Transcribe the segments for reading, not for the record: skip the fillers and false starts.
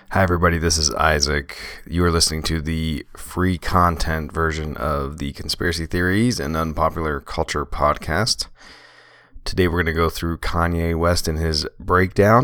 Hi everybody, this is Isaac. You are listening to the free content version of the Conspiracy Theories and Unpopular Culture podcast. Today we're going to go through Kanye West and his breakthrough.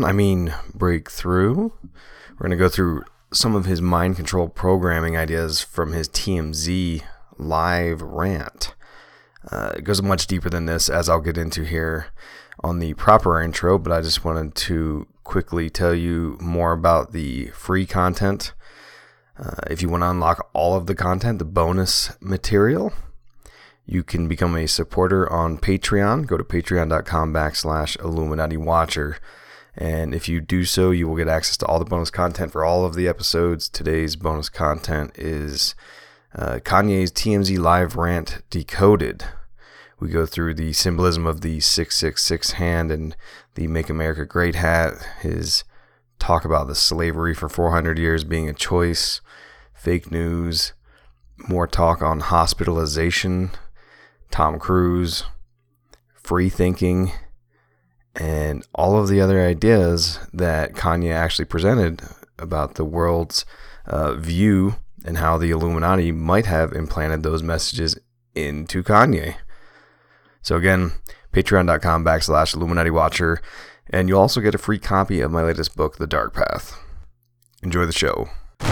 We're going to go through some of his mind control programming ideas from his TMZ live rant. It goes much deeper than this, as I'll get into here on the proper intro, but I just wanted to quickly tell you more about the free content. If you want to unlock all of the content, the bonus material, you can become a supporter on Patreon. Go to patreon.com/Illuminati Watcher. And if you do so, you will get access to all the bonus content for all of the episodes. Today's bonus content is Kanye's TMZ live rant decoded. We go through the symbolism of the 666 hand and the Make America Great hat, his talk about the slavery for 400 years being a choice, fake news, more talk on hospitalization, Tom Cruise, free thinking, and all of the other ideas that Kanye actually presented about the world's view and how the Illuminati might have implanted those messages into Kanye. So again, patreon.com/Illuminati Watcher, and you'll also get a free copy of my latest book, The Dark Path. Enjoy the show.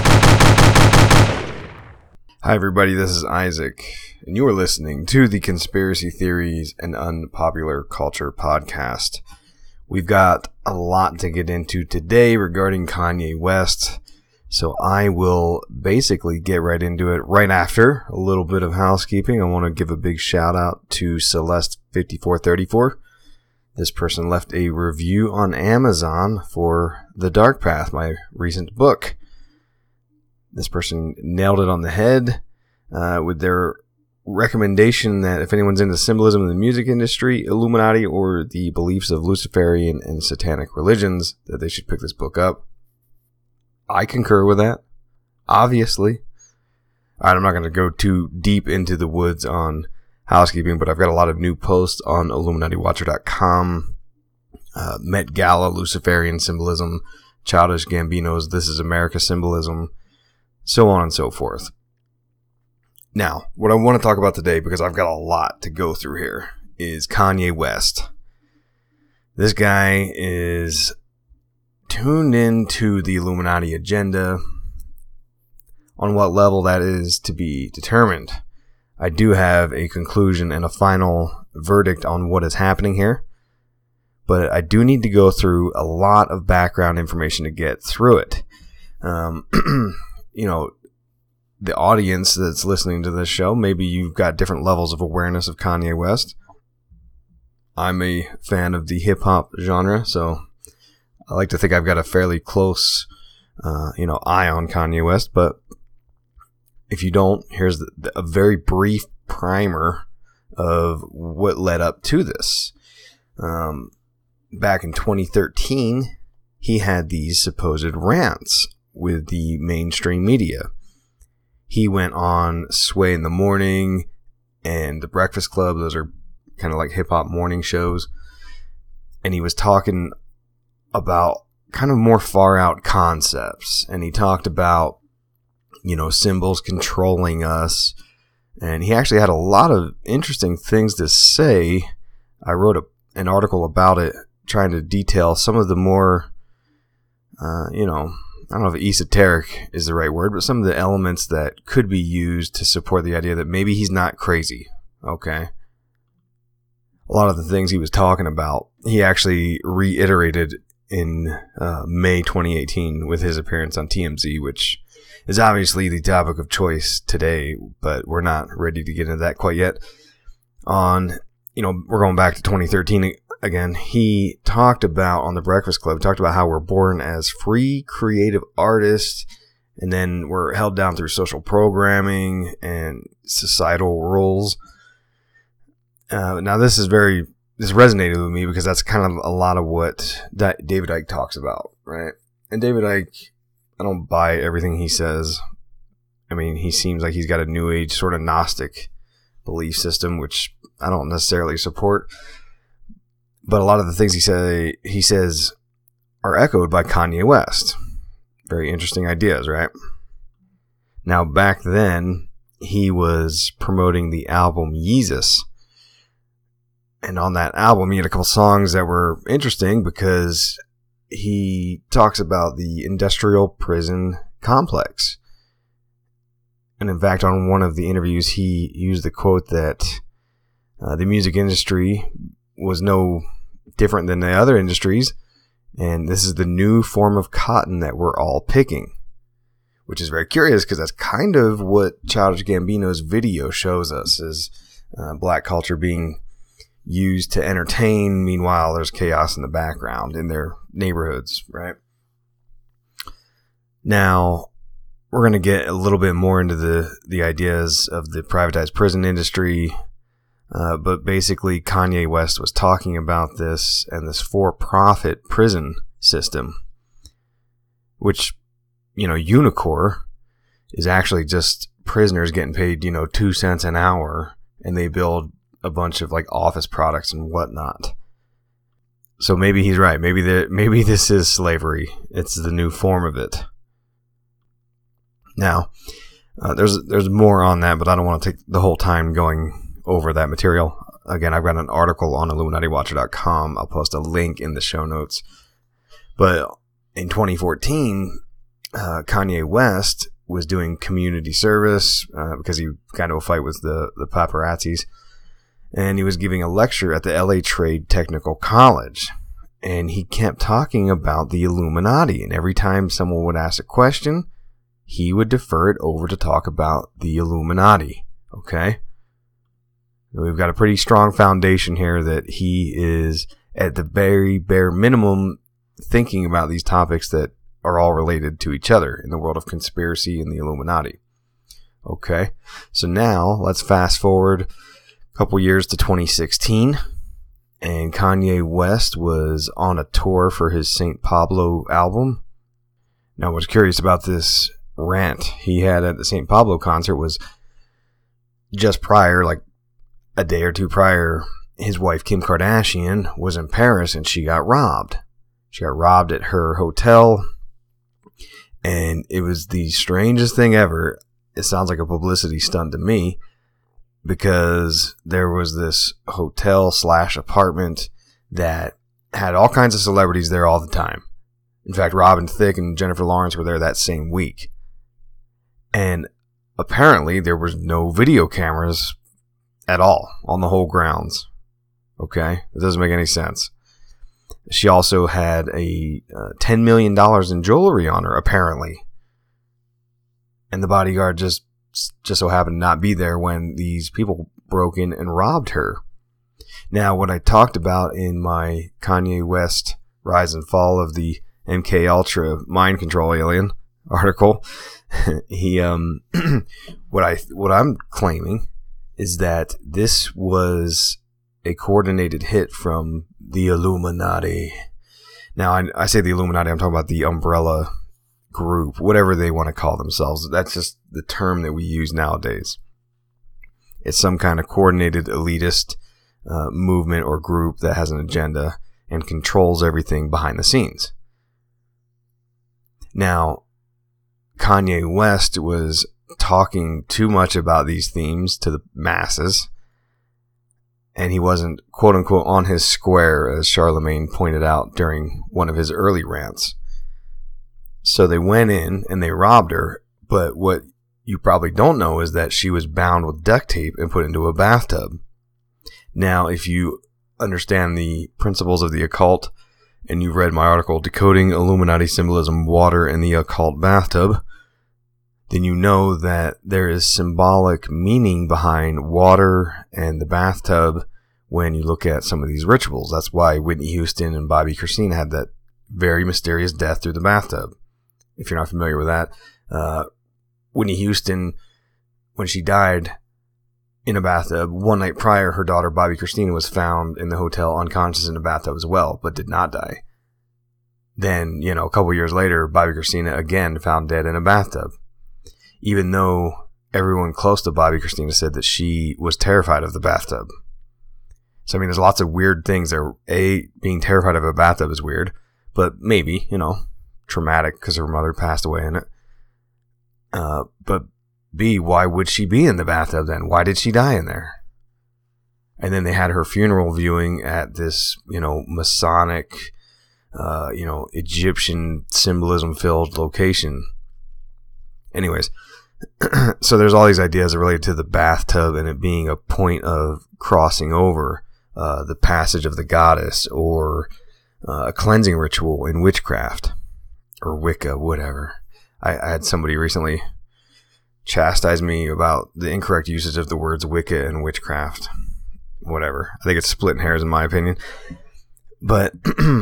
Hi everybody, this is Isaac, and you are listening to the Conspiracy Theories and Unpopular Culture podcast. We've got a lot to get into today regarding Kanye West, so I will basically get right into it right after a little bit of housekeeping. I want to give a big shout out to Celeste5434. This person left a review on Amazon for The Dark Path, my recent book. This person nailed it on the head with their recommendation that if anyone's into symbolism in the music industry, Illuminati, or the beliefs of Luciferian and satanic religions, that they should pick this book up. I concur with that, obviously. All right, I'm not going to go too deep into the woods on housekeeping, but I've got a lot of new posts on IlluminatiWatcher.com. Met Gala, Luciferian symbolism, Childish Gambino's This Is America symbolism, so on and so forth. Now, what I want to talk about today, because I've got a lot to go through here, is Kanye West. This guy is tuned into the Illuminati agenda. On what level that is to be determined. I do have a conclusion and a final verdict on what is happening here, but I do need to go through a lot of background information to get through it. The audience that's listening to this show, maybe you've got different levels of awareness of Kanye West. I'm a fan of the hip-hop genre, so I like to think I've got a fairly close, eye on Kanye West, but if you don't, here's a very brief primer of what led up to this. Back in 2013, he had these supposed rants with the mainstream media. He went on Sway in the Morning and The Breakfast Club. Those are kind of like hip-hop morning shows. And he was talking about kind of more far out concepts, and he talked about symbols controlling us, and he actually had a lot of interesting things to say. I wrote an article about it trying to detail some of the more I don't know if esoteric is the right word, but some of the elements that could be used to support the idea that maybe he's not crazy. Okay, a lot of the things he was talking about, he actually reiterated in May 2018 with his appearance on TMZ, which is obviously the topic of choice today, but we're not ready to get into that quite yet. We're going back to 2013 again. He talked about, on The Breakfast Club, talked about how we're born as free creative artists, and then we're held down through social programming and societal rules. Now this resonated with me because that's kind of a lot of what David Icke talks about, right? And David Icke, I don't buy everything he says. I mean, he seems like he's got a new age sort of Gnostic belief system, which I don't necessarily support. But a lot of the things he says are echoed by Kanye West. Very interesting ideas, right? Now, back then, he was promoting the album Yeezus. And on that album, he had a couple songs that were interesting because he talks about the industrial prison complex. And in fact, on one of the interviews, he used the quote that the music industry was no different than the other industries, and this is the new form of cotton that we're all picking. Which is very curious because that's kind of what Childish Gambino's video shows us, is black culture being used to entertain. Meanwhile, there's chaos in the background in their neighborhoods, right? Now, we're going to get a little bit more into the ideas of the privatized prison industry. But basically, Kanye West was talking about this and this for-profit prison system, which, Unicor is actually just prisoners getting paid, 2 cents an hour, and they build a bunch of like office products and whatnot. So maybe he's right. Maybe this is slavery. It's the new form of it. Now, there's more on that, but I don't want to take the whole time going over that material. Again, I've got an article on IlluminatiWatcher.com. I'll post a link in the show notes. But in 2014, Kanye West was doing community service because he got into a fight with the paparazzis. And he was giving a lecture at the LA Trade Technical College. And he kept talking about the Illuminati. And every time someone would ask a question, he would defer it over to talk about the Illuminati. Okay? We've got a pretty strong foundation here that he is, at the very bare minimum, thinking about these topics that are all related to each other in the world of conspiracy and the Illuminati. Okay, so now let's fast forward a couple years to 2016, and Kanye West was on a tour for his St. Pablo album. Now, what's curious about this rant he had at the St. Pablo concert was just prior, like a day or two prior, his wife Kim Kardashian was in Paris and she got robbed. She got robbed at her hotel. And it was the strangest thing ever. It sounds like a publicity stunt to me, because there was this hotel / apartment that had all kinds of celebrities there all the time. In fact, Robin Thicke and Jennifer Lawrence were there that same week. And apparently there was no video cameras at all on the whole grounds. Okay? It doesn't make any sense. She also had a $10 million in jewelry on her, apparently. And the bodyguard just so happened to not be there when these people broke in and robbed her. Now, what I talked about in my Kanye West Rise and Fall of the MK Ultra Mind Control Alien article, he what I'm claiming is that this was a coordinated hit from the Illuminati. Now, I say the Illuminati, I'm talking about the umbrella group, whatever they want to call themselves. That's just the term that we use nowadays. It's some kind of coordinated elitist movement or group that has an agenda and controls everything behind the scenes. Now, Kanye West was talking too much about these themes to the masses, and he wasn't, quote unquote, on his square, as Charlemagne pointed out during one of his early rants. So they went in and they robbed her, but what you probably don't know is that she was bound with duct tape and put into a bathtub. Now, if you understand the principles of the occult, and you've read my article, Decoding Illuminati Symbolism, Water in the Occult Bathtub, then you know that there is symbolic meaning behind water and the bathtub when you look at some of these rituals. That's why Whitney Houston and Bobby Christina had that very mysterious death through the bathtub. If you're not familiar with that, Whitney Houston, when she died in a bathtub, one night prior, her daughter Bobby Christina was found in the hotel unconscious in a bathtub as well, but did not die. Then, a couple years later, Bobby Christina again found dead in a bathtub, even though everyone close to Bobby Christina said that she was terrified of the bathtub. So, there's lots of weird things there. Being terrified of a bathtub is weird, but maybe, traumatic because her mother passed away in it. But B, why would she be in the bathtub then? Why did she die in there? And then they had her funeral viewing at this, Masonic, Egyptian symbolism filled location. Anyways, so there's all these ideas related to the bathtub and it being a point of crossing over the passage of the goddess, or a cleansing ritual in witchcraft or Wicca, whatever. I had somebody recently chastise me about the incorrect usage of the words Wicca and witchcraft. Whatever. I think it's splitting hairs in my opinion. But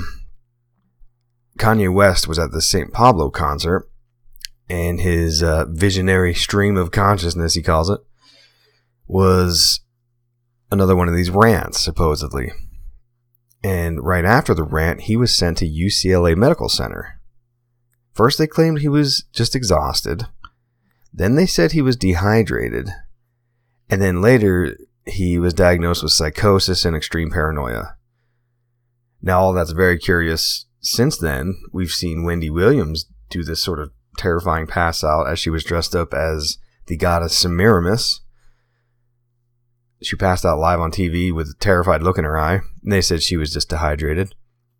Kanye West was at the St. Pablo concert, and his visionary stream of consciousness, he calls it, was another one of these rants, supposedly. And right after the rant, he was sent to UCLA Medical Center. First, they claimed he was just exhausted. Then they said he was dehydrated. And then later, he was diagnosed with psychosis and extreme paranoia. Now, all that's very curious. Since then, we've seen Wendy Williams do this sort of terrifying pass out as she was dressed up as the goddess Semiramis. She passed out live on TV with a terrified look in her eye, and they said she was just dehydrated.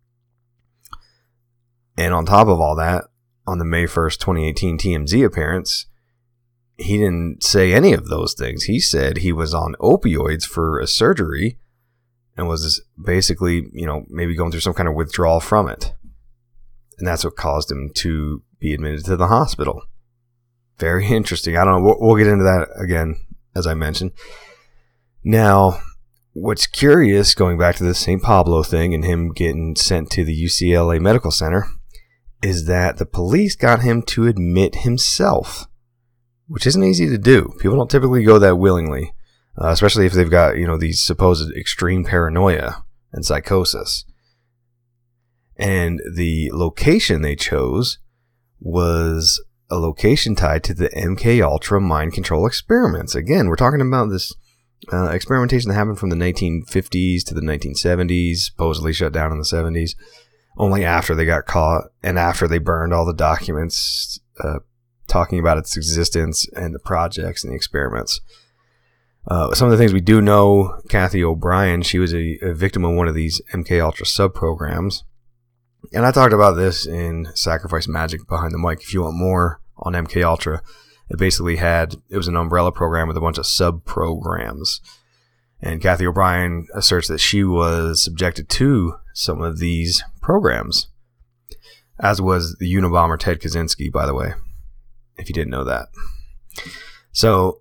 And on top of all that, on the May 1st, 2018 TMZ appearance, he didn't say any of those things. He said he was on opioids for a surgery and was basically, maybe going through some kind of withdrawal from it. And that's what caused him to be admitted to the hospital. Very interesting. I don't know. We'll get into that again, as I mentioned. Now, what's curious, going back to the St. Pablo thing and him getting sent to the UCLA Medical Center, is that the police got him to admit himself, which isn't easy to do. People don't typically go that willingly, especially if they've got, these supposed extreme paranoia and psychosis. And the location they chose was a location tied to the MKUltra mind control experiments. Again, we're talking about this experimentation that happened from the 1950s to the 1970s, supposedly shut down in the 70s, only after they got caught and after they burned all the documents talking about its existence and the projects and the experiments. Some of the things we do know, Kathy O'Brien, she was a victim of one of these MKUltra sub-programs. And I talked about this in Sacrifice Magic Behind the Mic. If you want more on MKUltra, it was an umbrella program with a bunch of sub-programs. And Kathy O'Brien asserts that she was subjected to some of these programs, as was the Unabomber Ted Kaczynski, by the way, if you didn't know that. So,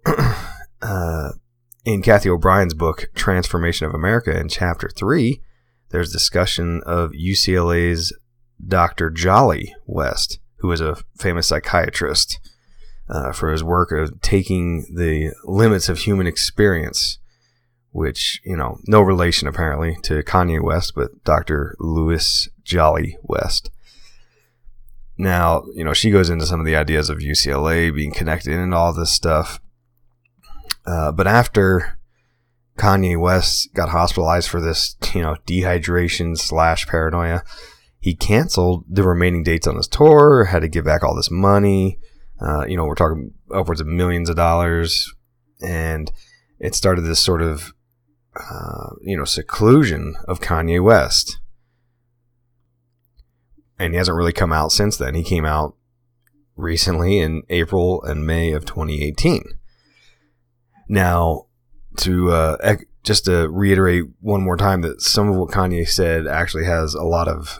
in Kathy O'Brien's book, Transformation of America, in Chapter 3, there's discussion of UCLA's Dr. Jolly West, who is a famous psychiatrist for his work of taking the limits of human experience, which, no relation apparently to Kanye West, but Dr. Louis Jolly West. Now, she goes into some of the ideas of UCLA being connected and all this stuff. But after Kanye West got hospitalized for this, dehydration / paranoia, he canceled the remaining dates on his tour, had to give back all this money. We're talking upwards of millions of dollars. And it started this sort of, seclusion of Kanye West. And he hasn't really come out since then. He came out recently in April and May of 2018. Now, just to reiterate one more time that some of what Kanye said actually has a lot of,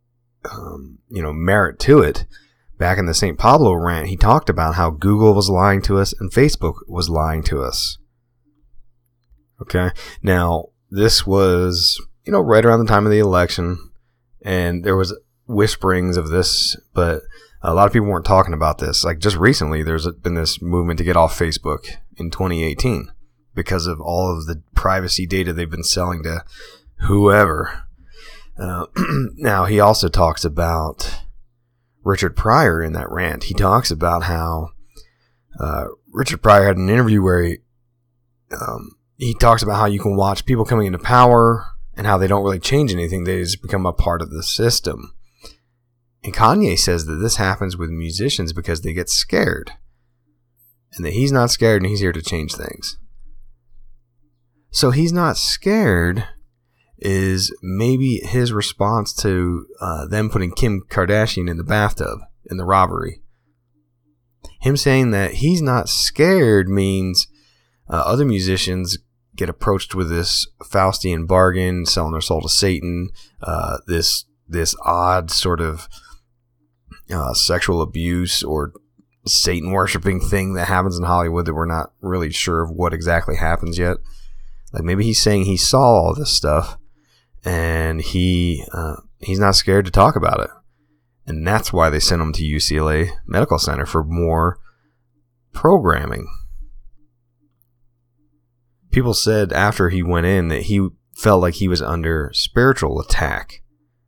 merit to it. Back in the St. Pablo rant, he talked about how Google was lying to us and Facebook was lying to us. Okay. Now, this was, right around the time of the election, and there was whisperings of this, but a lot of people weren't talking about this. Like, just recently, there's been this movement to get off Facebook in 2018 because of all of the privacy data they've been selling to whoever. Now, he also talks about Richard Pryor in that rant. He talks about how Richard Pryor had an interview where he talks about how you can watch people coming into power and how they don't really change anything. They just become a part of the system. And Kanye says that this happens with musicians because they get scared. And that he's not scared and he's here to change things. So he's not scared is maybe his response to them putting Kim Kardashian in the bathtub in the robbery. Him saying that he's not scared means other musicians get approached with this Faustian bargain, selling their soul to Satan, this odd sort of sexual abuse or Satan worshipping thing that happens in Hollywood that we're not really sure of what exactly happens yet. Like maybe he's saying he saw all this stuff and he's not scared to talk about it. And that's why they sent him to UCLA Medical Center for more programming. People said after he went in that he felt like he was under spiritual attack.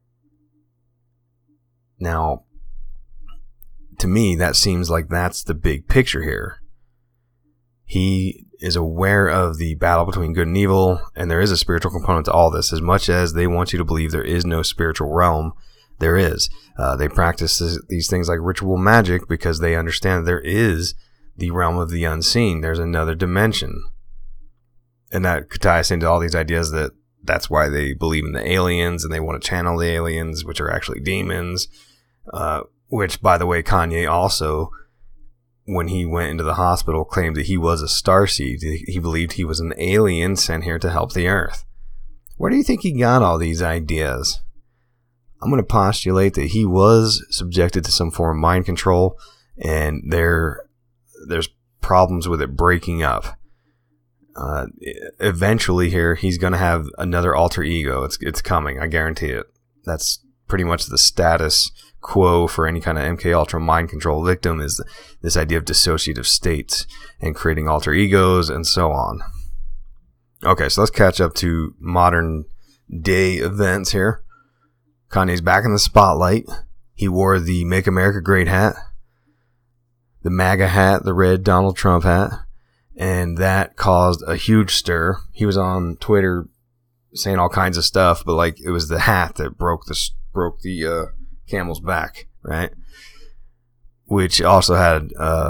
Now, to me, that seems like that's the big picture here. He is aware of the battle between good and evil, and there is a spiritual component to all this. As much as they want you to believe there is no spiritual realm, there is. They practice these things like ritual magic because they understand there is the realm of the unseen. There's another dimension. And that could tie us into all these ideas that that's why they believe in the aliens and they want to channel the aliens, which are actually demons. Which, by the way, Kanye also, when he went into the hospital, claimed that he was a starseed. He believed he was an alien sent here to help the Earth. Where do you think he got all these ideas? I'm going to postulate that he was subjected to some form of mind control, and there's problems with it breaking up. Eventually here, he's going to have another alter ego. It's coming. I guarantee it. That's pretty much the status quo for any kind of MK Ultra mind control victim, is this idea of dissociative states and creating alter egos and so on. Okay, so let's catch up to modern day events here. Kanye's back in the spotlight. He wore the Make America Great hat, the MAGA hat, the red Donald Trump hat, and that caused a huge stir. He was on Twitter saying all kinds of stuff, but like it was the hat that broke the camel's back, right? Which also had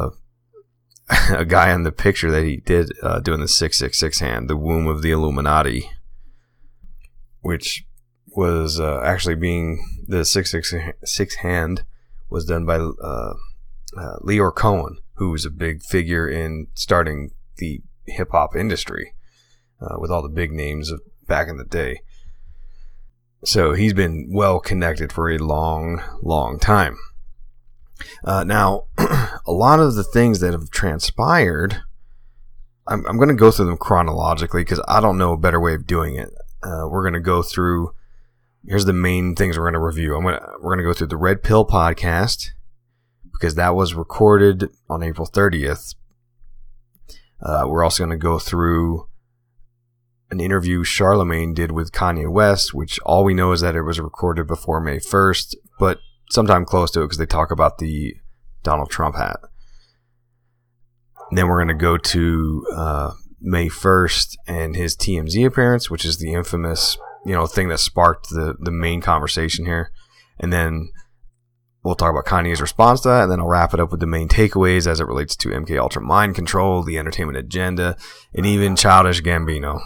a guy in the picture that he did doing the 666 hand, the womb of the Illuminati, which was actually being the 666 hand was done by Leor Cohen, who was a big figure in starting the hip-hop industry with all the big names of back in the day. So he's been well connected for a long, long time. Now, a lot of the things that have transpired, I'm going to go through them chronologically because I don't know a better way of doing it. We're going to go through, here's the main things we're going to review. We're going to go through the Red Pill podcast because that was recorded on April 30th. We're also going to go through an interview Charlemagne did with Kanye West, which all we know is that it was recorded before May 1st, but sometime close to it because they talk about the Donald Trump hat. And then we're going to go to May 1st and his TMZ appearance, which is the infamous, thing that sparked the main conversation here. And then we'll talk about Kanye's response to that, and then I'll wrap it up with the main takeaways as it relates to MK Ultra mind control, the entertainment agenda, and even Childish Gambino.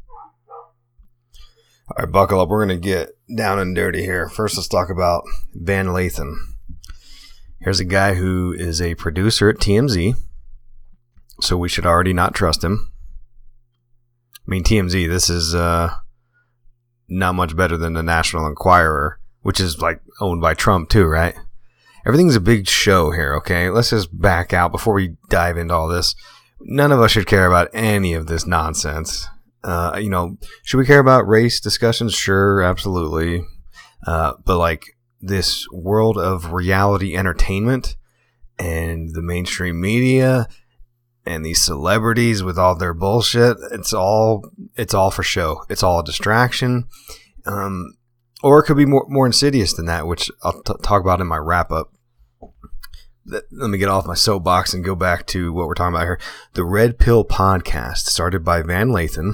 All right, buckle up. We're going to get down and dirty here. First, let's talk about Van Lathan. Here's a guy who is a producer at TMZ, so we should already not trust him. I mean, TMZ, this is not much better than the National Enquirer, which is like owned by Trump too, right? Everything's a big show here, okay? Let's just back out before we dive into all this. None of us should care about any of this nonsense. Should we care about race discussions? Sure, absolutely. But like this world of reality entertainment and the mainstream media and these celebrities with all their bullshit, it's all for show. It's all a distraction. Or it could be more insidious than that, which I'll talk about in my wrap up. Let me get off my soapbox and go back to what we're talking about here. The Red Pill podcast, started by Van Lathan.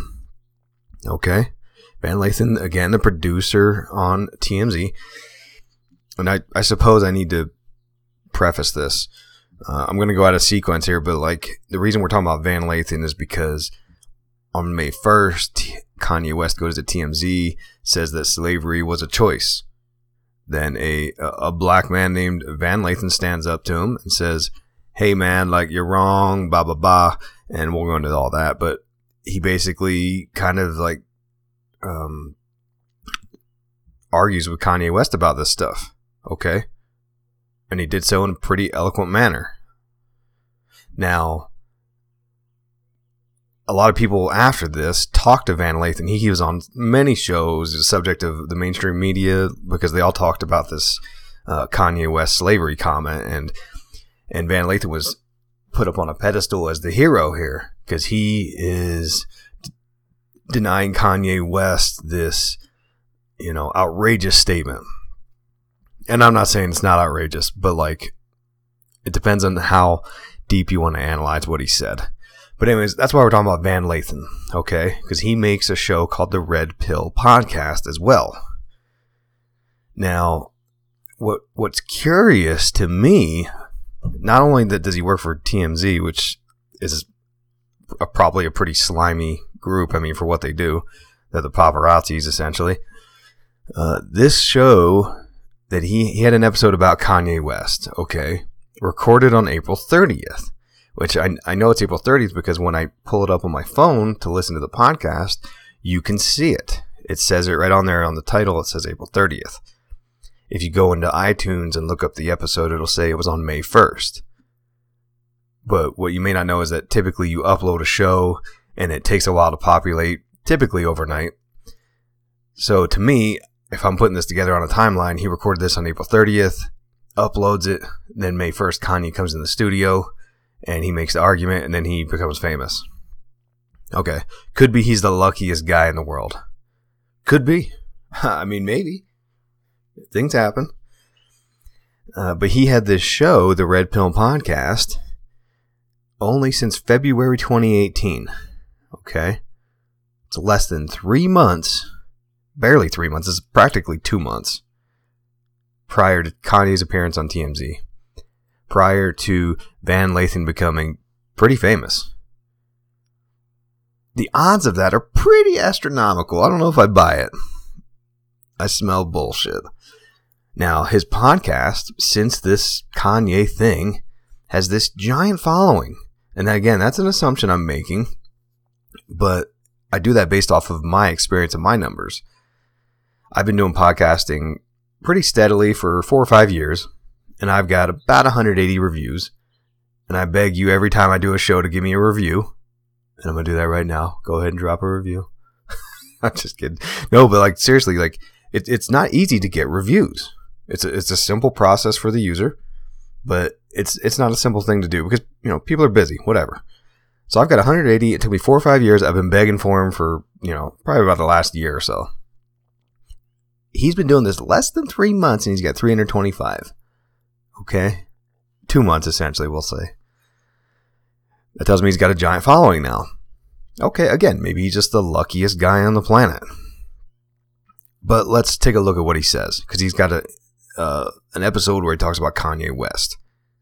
Okay. Van Lathan, again, the producer on TMZ. and I suppose I need to preface this. I'm going to go out of sequence here, but like the reason we're talking about Van Lathan is because on May 1st, Kanye West goes to TMZ, says that slavery was a choice. Then a black man named Van Lathan stands up to him and says, hey man, like you're wrong, blah, blah, blah. And we'll go into all that. But he basically kind of like argues with Kanye West about this stuff. Okay. And he did so in a pretty eloquent manner. Now, a lot of people after this talked to Van Lathan. He was on many shows, the subject of the mainstream media, because they all talked about this Kanye West slavery comment. And Van Lathan was put up on a pedestal as the hero here, because he is denying Kanye West this, outrageous statement. And I'm not saying it's not outrageous, but like, it depends on how deep you want to analyze what he said. But anyways, that's why we're talking about Van Lathan, okay? Because he makes a show called the Red Pill Podcast as well. Now, what's curious to me, not only that does he work for TMZ, which is probably a pretty slimy group, I mean, for what they do. They're the paparazzis, essentially. This show that he had an episode about Kanye West, okay, recorded on April 30th, which I know it's April 30th because when I pull it up on my phone to listen to the podcast, you can see it. It says it right on there on the title. It says April 30th. If you go into iTunes and look up the episode, it'll say it was on May 1st. But what you may not know is that typically you upload a show and it takes a while to populate, typically overnight. So to me, if I'm putting this together on a timeline, he recorded this on April 30th, uploads it, then May 1st, Kanye comes in the studio, and he makes the argument, and then he becomes famous. Okay. Could be he's the luckiest guy in the world. Could be. I mean, maybe. Things happen. But he had this show, the Red Pill Podcast, only since February 2018. Okay. It's less than 3 months. Barely 3 months. It's practically 2 months prior to Kanye's appearance on TMZ. Prior to Van Lathan becoming pretty famous. The odds of that are pretty astronomical. I don't know if I buy it. I smell bullshit. Now, his podcast, since this Kanye thing, has this giant following. And again, that's an assumption I'm making. But I do that based off of my experience and my numbers. I've been doing podcasting pretty steadily for 4 or 5 years, and I've got about 180 reviews. And I beg you every time I do a show to give me a review. And I'm going to do that right now. Go ahead and drop a review. I'm just kidding. No, but like seriously, like it's not easy to get reviews. It's a simple process for the user, but it's not a simple thing to do because, people are busy, whatever. So I've got 180. It took me 4 or 5 years. I've been begging for him for, probably about the last year or so. He's been doing this less than 3 months and he's got 325. Okay. 2 months, essentially, we'll say. That tells me he's got a giant following now. Okay, again, maybe he's just the luckiest guy on the planet. But let's take a look at what he says, because he's got an episode where he talks about Kanye West.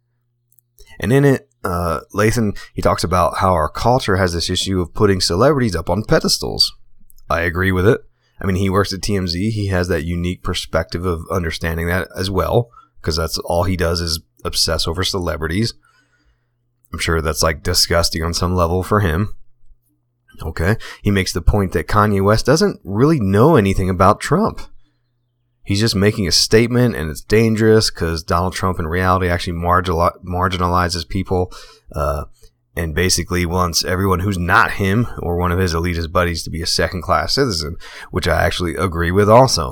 And in it, Lathan, he talks about how our culture has this issue of putting celebrities up on pedestals. I agree with it. I mean, he works at TMZ. He has that unique perspective of understanding that as well, because that's all he does is obsess over celebrities. I'm sure that's like disgusting on some level for him. Okay. He makes the point that Kanye West doesn't really know anything about Trump. He's just making a statement, and it's dangerous because Donald Trump in reality actually marginalizes people and basically wants everyone who's not him or one of his elitist buddies to be a second-class citizen, which I actually agree with also.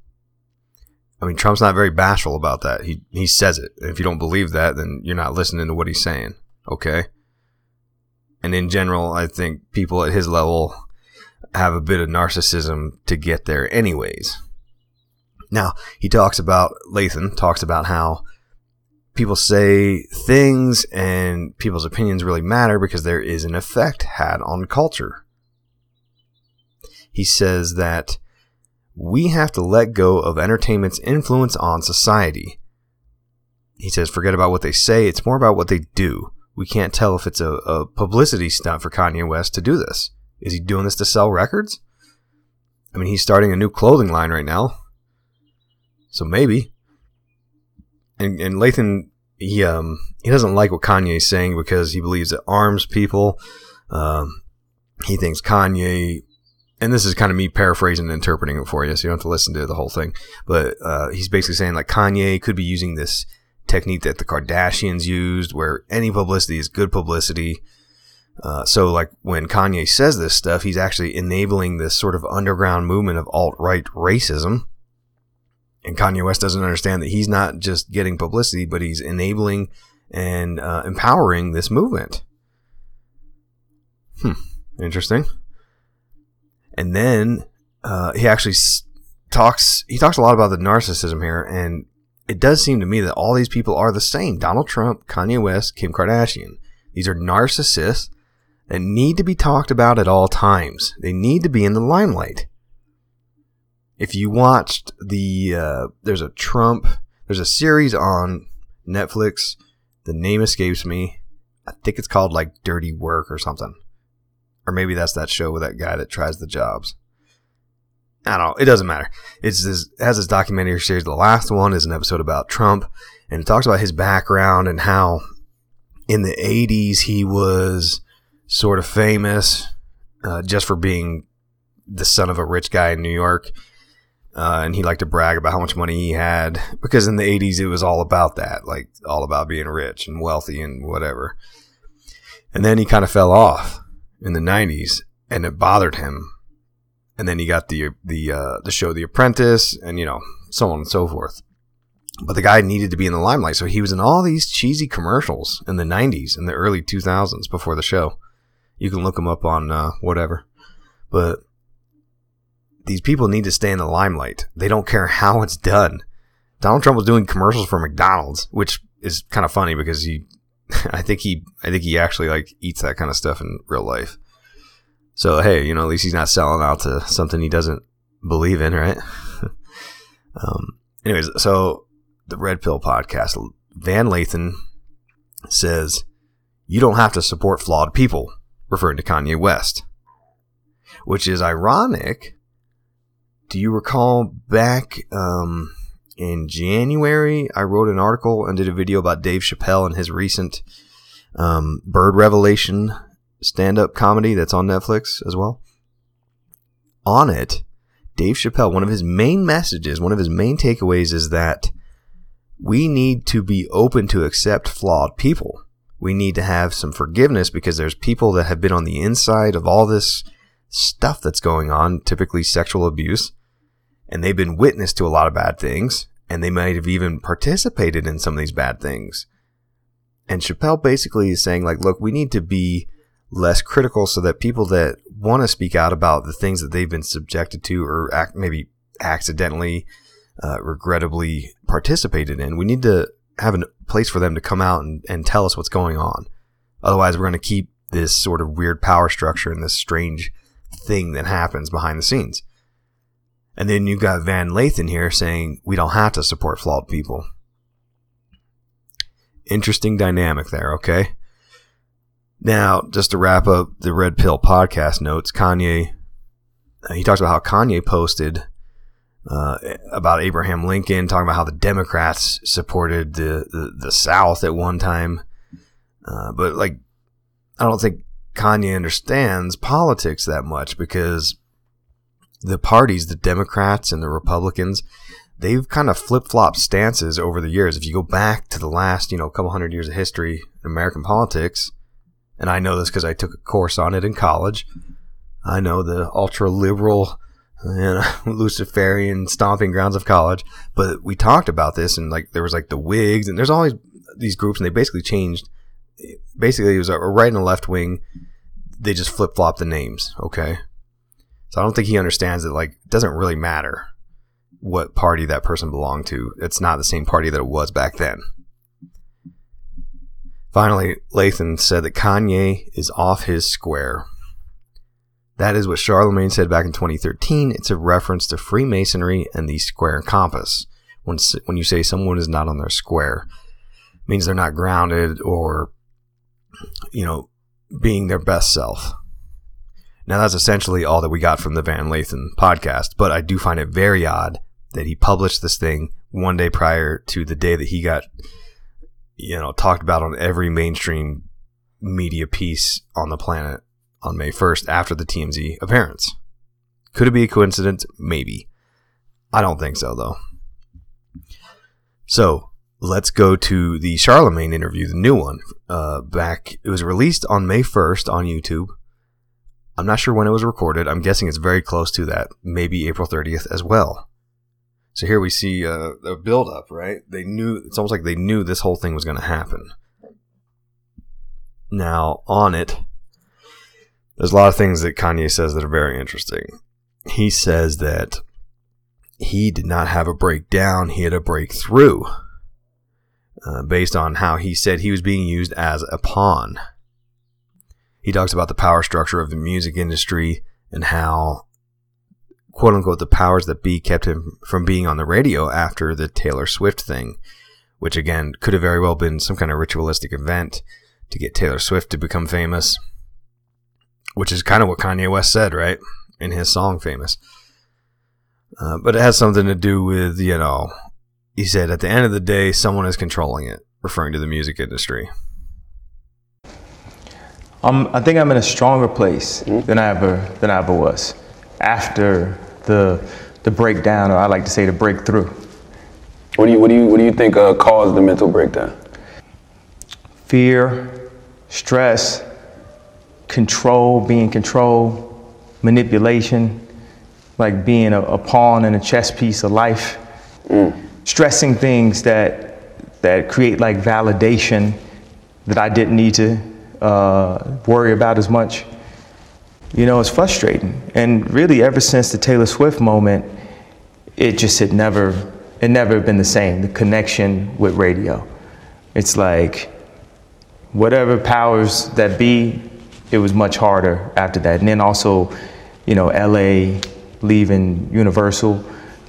I mean, Trump's not very bashful about that. He says it. And if you don't believe that, then you're not listening to what he's saying. Okay? And in general, I think people at his level have a bit of narcissism to get there anyways. Now, Lathan talks about how people say things and people's opinions really matter because there is an effect had on culture. He says that we have to let go of entertainment's influence on society. He says, forget about what they say. It's more about what they do. We can't tell if it's a publicity stunt for Kanye West to do this. Is he doing this to sell records? I mean, he's starting a new clothing line right now. So maybe. And Lathan, he doesn't like what Kanye's saying because he believes it arms people. He thinks Kanye, and this is kind of me paraphrasing and interpreting it for you, so you don't have to listen to the whole thing. But he's basically saying like Kanye could be using this technique that the Kardashians used, where any publicity is good publicity. So like when Kanye says this stuff, he's actually enabling this sort of underground movement of alt-right racism. And Kanye West doesn't understand that he's not just getting publicity, but he's enabling and empowering this movement. Interesting. And then he actually talks a lot about the narcissism here, and it does seem to me that all these people are the same. Donald Trump, Kanye West, Kim Kardashian. These are narcissists that need to be talked about at all times. They need to be in the limelight. If you watched there's a series on Netflix. The name escapes me. I think it's called like Dirty Work or something. Or maybe that's that show with that guy that tries the jobs. I don't know. It doesn't matter. It has this documentary series. The last one is an episode about Trump. And it talks about his background and how in the 80s he was sort of famous just for being the son of a rich guy in New York. And he liked to brag about how much money he had. Because in the 80s it was all about that. Like all about being rich and wealthy and whatever. And then he kind of fell off in the 90s. And it bothered him. And then he got the show The Apprentice, and so on and so forth. But the guy needed to be in the limelight, so he was in all these cheesy commercials in the 90s and the early 2000s before the show. You can look them up on whatever. But these people need to stay in the limelight. They don't care how it's done. Donald Trump was doing commercials for McDonald's, which is kind of funny because I think he actually like eats that kind of stuff in real life. So, hey, at least he's not selling out to something he doesn't believe in, right? Anyways, so the Red Pill podcast, Van Lathan says, you don't have to support flawed people, referring to Kanye West, which is ironic. Do you recall back in January, I wrote an article and did a video about Dave Chappelle and his recent Bird Revelation stand-up comedy that's on Netflix as well. On it, Dave Chappelle, one of his main messages, one of his main takeaways is that we need to be open to accept flawed people. We need to have some forgiveness because there's people that have been on the inside of all this stuff that's going on, typically sexual abuse, and they've been witness to a lot of bad things, and they might have even participated in some of these bad things. And Chappelle basically is saying, like, look, we need to be less critical so that people that want to speak out about the things that they've been subjected to or maybe accidentally, regrettably participated in, we need to have a place for them to come out and tell us what's going on. Otherwise, we're going to keep this sort of weird power structure and this strange thing that happens behind the scenes. And then you've got Van Lathan here saying we don't have to support flawed people. Interesting dynamic there, okay? Now, just to wrap up the Red Pill podcast notes, Kanye, he talks about how Kanye posted about Abraham Lincoln, talking about how the Democrats supported the South at one time. But like, I don't think Kanye understands politics that much because the parties, the Democrats and the Republicans, they've kind of flip-flopped stances over the years. If you go back to the last, couple hundred years of history in American politics, and I know this because I took a course on it in college. I know the ultra-liberal and Luciferian stomping grounds of college. But we talked about this, and like there was like the Whigs, and there's always these groups, and they basically changed. Basically, it was a right and a left wing. They just flip-flopped the names, okay? So I don't think he understands that, like, it doesn't really matter what party that person belonged to. It's not the same party that it was back then. Finally, Lathan said that Kanye is off his square. That is what Charlemagne said back in 2013. It's a reference to Freemasonry and the square compass. When you say someone is not on their square, it means they're not grounded or, being their best self. Now, that's essentially all that we got from the Van Lathan podcast, but I do find it very odd that he published this thing one day prior to the day that he got, talked about on every mainstream media piece on the planet on May 1st after the TMZ appearance. Could it be a coincidence? Maybe. I don't think so, though. So, let's go to the Charlemagne interview, the new one. It was released on May 1st on YouTube. I'm not sure when it was recorded. I'm guessing it's very close to that, maybe April 30th as well. So here we see a build-up, right? It's almost like they knew this whole thing was going to happen. Now, on it, there's a lot of things that Kanye says that are very interesting. He says that he did not have a breakdown, he had a breakthrough. Based on how he said he was being used as a pawn. He talks about the power structure of the music industry and how, quote unquote, the powers that be kept him from being on the radio after the Taylor Swift thing, which again could have very well been some kind of ritualistic event to get Taylor Swift to become famous, which is kind of what Kanye West said, right, in his song Famous. But it has something to do with, he said, at the end of the day, someone is controlling it, referring to the music industry. I think I'm in a stronger place than I ever was after the breakdown, or I like to say the breakthrough. What do you think caused the mental breakdown? Fear, stress, being controlled, manipulation, like being a pawn in a chess piece of life. Stressing things that create like validation that I didn't need to worry about as much. It's frustrating. And really ever since the Taylor Swift moment, it had never been the same, the connection with radio. It's like whatever powers that be, it was much harder after that. And then also, LA leaving Universal,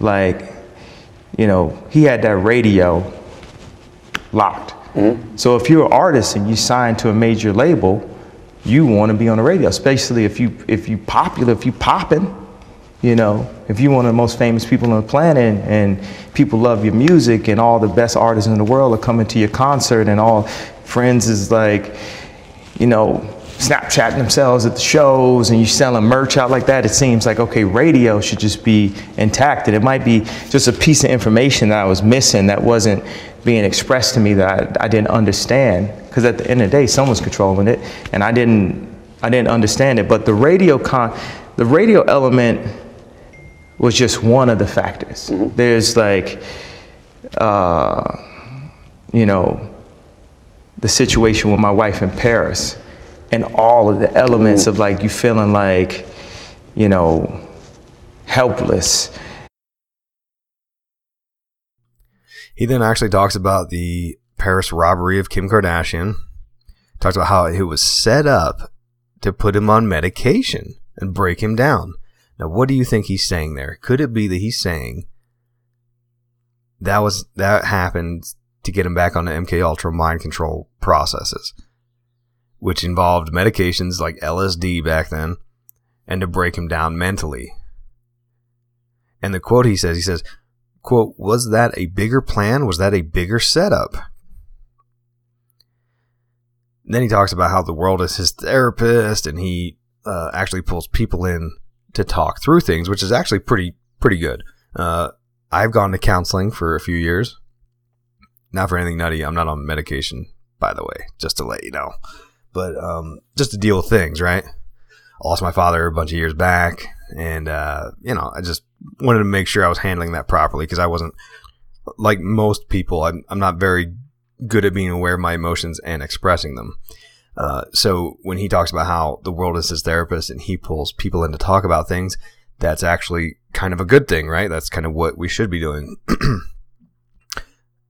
he had that radio locked. So if you're an artist and you sign to a major label, you want to be on the radio, especially if you popular, if you popping, if you're one of the most famous people on the planet and people love your music and all the best artists in the world are coming to your concert and all friends is Snapchatting themselves at the shows and you selling merch out like that, it seems like, okay, radio should just be intact. And it might be just a piece of information that I was missing that wasn't being expressed to me that I didn't understand. Because at the end of the day, someone's controlling it and I didn't understand it. But the radio element was just one of the factors. There's the situation with my wife in Paris. And all of the elements of you feeling helpless. He then actually talks about the Paris robbery of Kim Kardashian. Talks about how it was set up to put him on medication and break him down. Now, what do you think he's saying there? Could it be that he's saying that happened to get him back on the MK Ultra mind control processes, which involved medications like LSD back then, and to break him down mentally? And the quote he says, quote, was that a bigger plan? Was that a bigger setup? And then he talks about how the world is his therapist, and he actually pulls people in to talk through things, which is actually pretty good. I've gone to counseling for a few years. Not for anything nutty. I'm not on medication, by the way, just to let you know. But just to deal with things, right? I lost my father a bunch of years back, and I just wanted to make sure I was handling that properly, because I wasn't, like most people, I'm not very good at being aware of my emotions and expressing them. So when he talks about how the world is his therapist and he pulls people in to talk about things, that's actually kind of a good thing, right? That's kind of what we should be doing.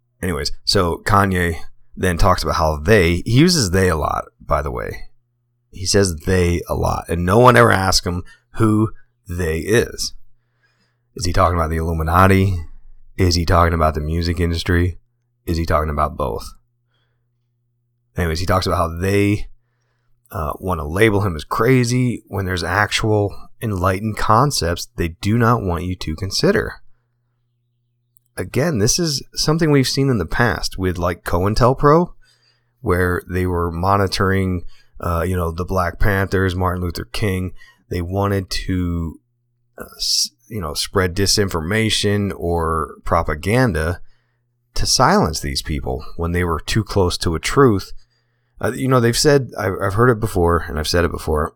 Anyways, so Kanye then talks about how he uses they a lot, by the way. He says they a lot, and no one ever asks him who they is. Is he talking about the Illuminati? Is he talking about the music industry? Is he talking about both? Anyways, he talks about how they want to label him as crazy when there's actual enlightened concepts they do not want you to consider. Again, this is something we've seen in the past with like COINTELPRO, where they were monitoring, the Black Panthers, Martin Luther King. They wanted to, spread disinformation or propaganda to silence these people when they were too close to a truth. They've said, I've heard it before, and I've said it before.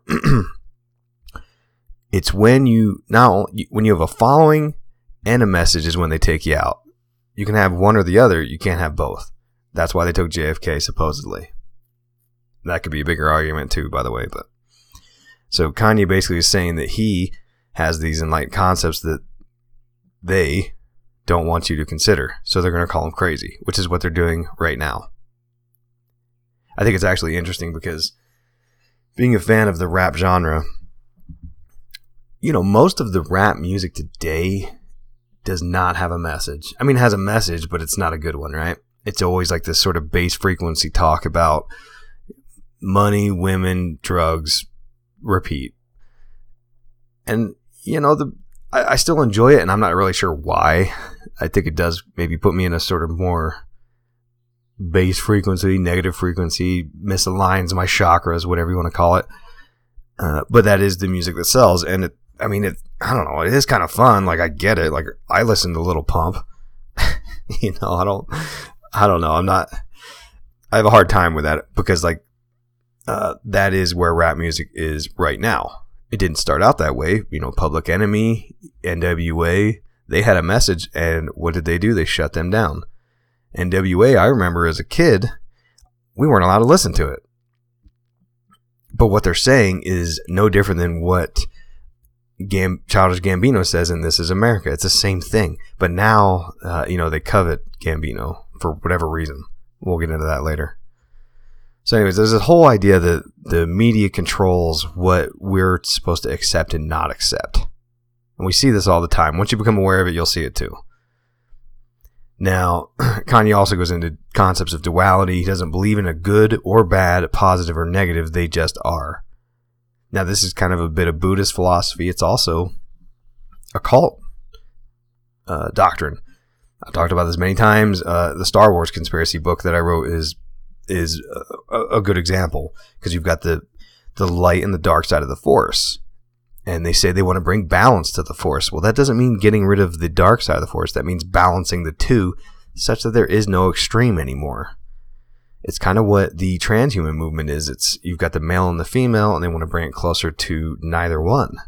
It's when you have a following and a message is when they take you out. You can have one or the other. You can't have both. That's why they took JFK, supposedly. That could be a bigger argument too, by the way. But so Kanye basically is saying that he has these enlightened concepts that they don't want you to consider. So they're going to call him crazy, which is what they're doing right now. I think it's actually interesting because being a fan of the rap genre, most of the rap music today does not have a message. I mean, it has a message, but it's not a good one, right? It's always like this sort of bass frequency talk about money, women, drugs, repeat. And, I still enjoy it, and I'm not really sure why. I think it does maybe put me in a sort of more bass frequency, negative frequency, misaligns my chakras, whatever you want to call it. But that is the music that sells. And I don't know, it is kind of fun. Like, I get it. Like, I listen to Lil Pump. I don't know. I have a hard time with that because that is where rap music is right now. It didn't start out that way. Public Enemy, NWA, they had a message, and what did they do? They shut them down. NWA, I remember as a kid, we weren't allowed to listen to it. But what they're saying is no different than what Childish Gambino says in This Is America. It's the same thing. But now, they covet Gambino for whatever reason. We'll get into that later. So anyways, there's this whole idea that the media controls what we're supposed to accept and not accept. And we see this all the time. Once you become aware of it, you'll see it too. Now, Kanye also goes into concepts of duality. He doesn't believe in a good or bad, positive or negative. They just are. Now, this is kind of a bit of Buddhist philosophy. It's also a cult doctrine. I've talked about this many times. The Star Wars conspiracy book that I wrote is a good example because you've got the light and the dark side of the Force. And they say they want to bring balance to the Force. Well, that doesn't mean getting rid of the dark side of the Force. That means balancing the two such that there is no extreme anymore. It's kind of what the transhuman movement is. You've got the male and the female, and they want to bring it closer to neither one.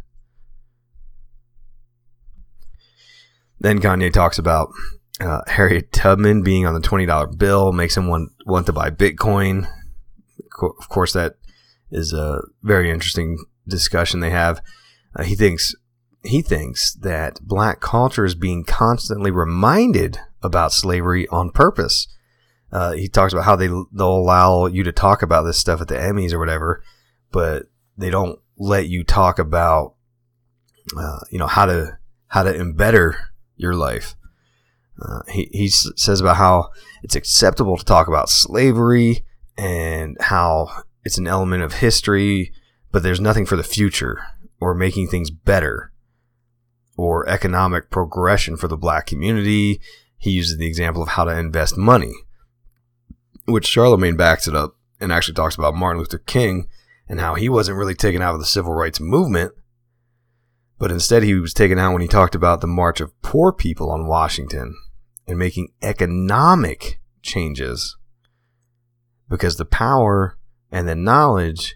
Then Kanye talks about Harriet Tubman being on the $20 bill makes him want to buy Bitcoin. Of course, that is a very interesting discussion they have. He thinks that black culture is being constantly reminded about slavery on purpose. He talks about how they'll allow you to talk about this stuff at the Emmys or whatever, but they don't let you talk about how to embetter your life. He says about how it's acceptable to talk about slavery and how it's an element of history, but there's nothing for the future or making things better or economic progression for the black community. He uses the example of how to invest money, which Charlemagne backs it up and actually talks about Martin Luther King and how he wasn't really taken out of the civil rights movement, but instead he was taken out when he talked about the march of poor people on Washington and making economic changes because the power and the knowledge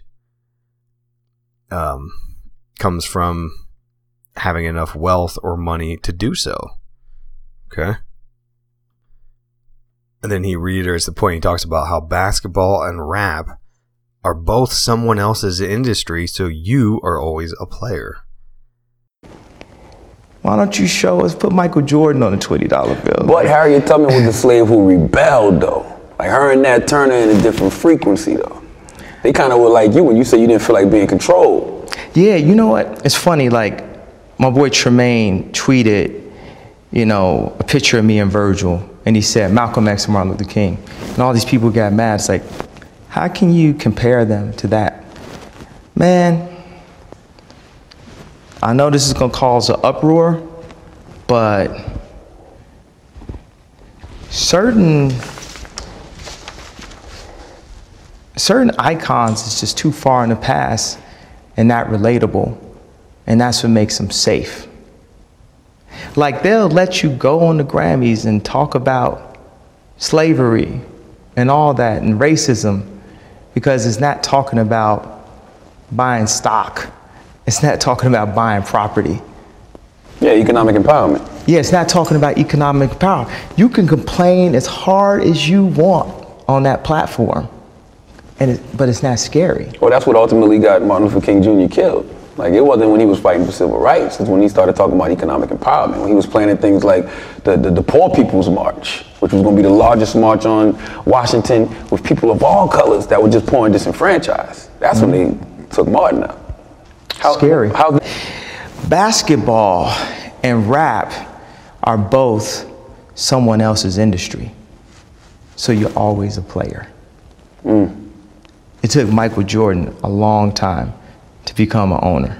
comes from having enough wealth or money to do so. Okay? And then he reiterates the point. He talks about how basketball and rap are both someone else's industry, so you are always a player. Why don't you show us, put Michael Jordan on a $20 bill? But Harriet Tubman was the slave who rebelled, though. Like her and Nat Turner in a different frequency, though. They kind of were like you when you said you didn't feel like being controlled. Yeah, you know what? It's funny, like, my boy Tremaine tweeted, you know, a picture of me and Virgil, and he said Malcolm X and Martin Luther King. And all these people got mad. It's like, how can you compare them to that? Man, I know this is gonna cause an uproar, but certain icons is just too far in the past and not relatable, and that's what makes them safe. Like, they'll let you go on the Grammys and talk about slavery and all that and racism because it's not talking about buying stock. It's not talking about buying property. Yeah, economic empowerment. Yeah, it's not talking about economic power. You can complain as hard as you want on that platform, but it's not scary. Well, that's what ultimately got Martin Luther King Jr. killed. Like, it wasn't when he was fighting for civil rights. It's when he started talking about economic empowerment. When he was planning things like the Poor People's March, which was going to be the largest march on Washington with people of all colors that were just poor and disenfranchised. That's when they took Martin out. Scary. Basketball and rap are both someone else's industry. So you're always a player. It took Michael Jordan a long time to become an owner.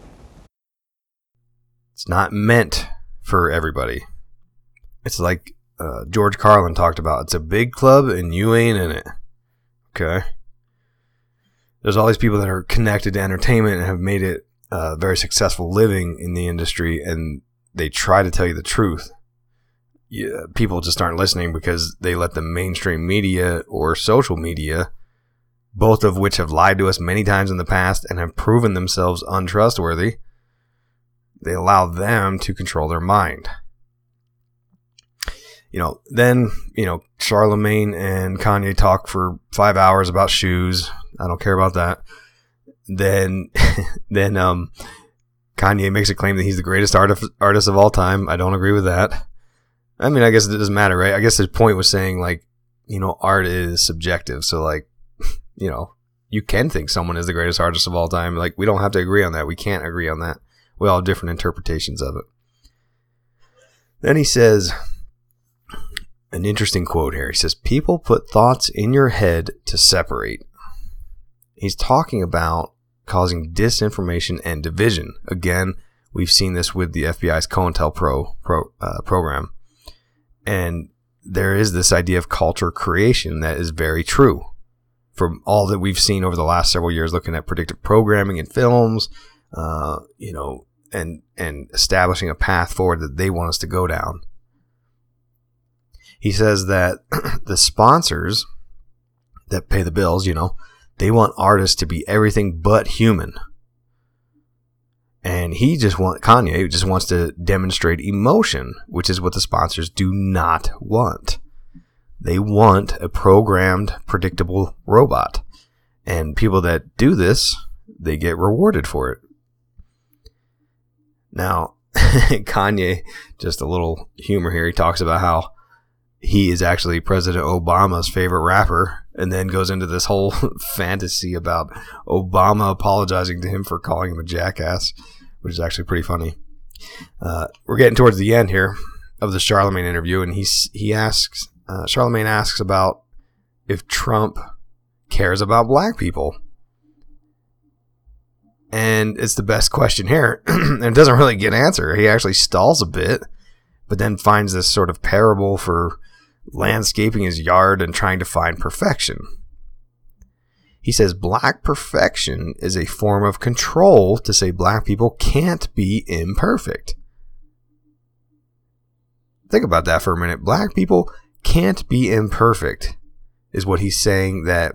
It's not meant for everybody. It's like George Carlin talked about. It's a big club and you ain't in it. Okay? There's all these people that are connected to entertainment and have made it a very successful living in the industry, and they try to tell you the truth. People just aren't listening because they let the mainstream media or social media, both of which have lied to us many times in the past and have proven themselves untrustworthy, they allow them to control their mind. Then Charlemagne and Kanye talk for 5 hours about shoes. I don't care about that. Then Kanye makes a claim that he's the greatest artist of all time. I don't agree with that. I mean, I guess it doesn't matter, right? I guess his point was saying, like, art is subjective. So, like, you can think someone is the greatest artist of all time. Like, we don't have to agree on that. We can't agree on that. We all have different interpretations of it. Then he says, an interesting quote here. He says, people put thoughts in your head to separate. He's talking about causing disinformation and division. Again, we've seen this with the FBI's COINTELPRO program. And there is this idea of culture creation that is very true. From all that we've seen over the last several years, looking at predictive programming in films, and establishing a path forward that they want us to go down. He says that the sponsors that pay the bills, they want artists to be everything but human. And Kanye just wants to demonstrate emotion, which is what the sponsors do not want. They want a programmed, predictable robot. And people that do this, they get rewarded for it. Now, Kanye, just a little humor here, he talks about how he is actually President Obama's favorite rapper, and then goes into this whole fantasy about Obama apologizing to him for calling him a jackass, which is actually pretty funny. We're getting towards the end here of the Charlemagne interview, and Charlemagne asks about if Trump cares about black people. And it's the best question here, and it doesn't really get an answer. He actually stalls a bit, but then finds this sort of parable for landscaping his yard and trying to find perfection. He says black perfection is a form of control to say black people can't be imperfect. Think about that for a minute. Black people can't be imperfect is what he's saying that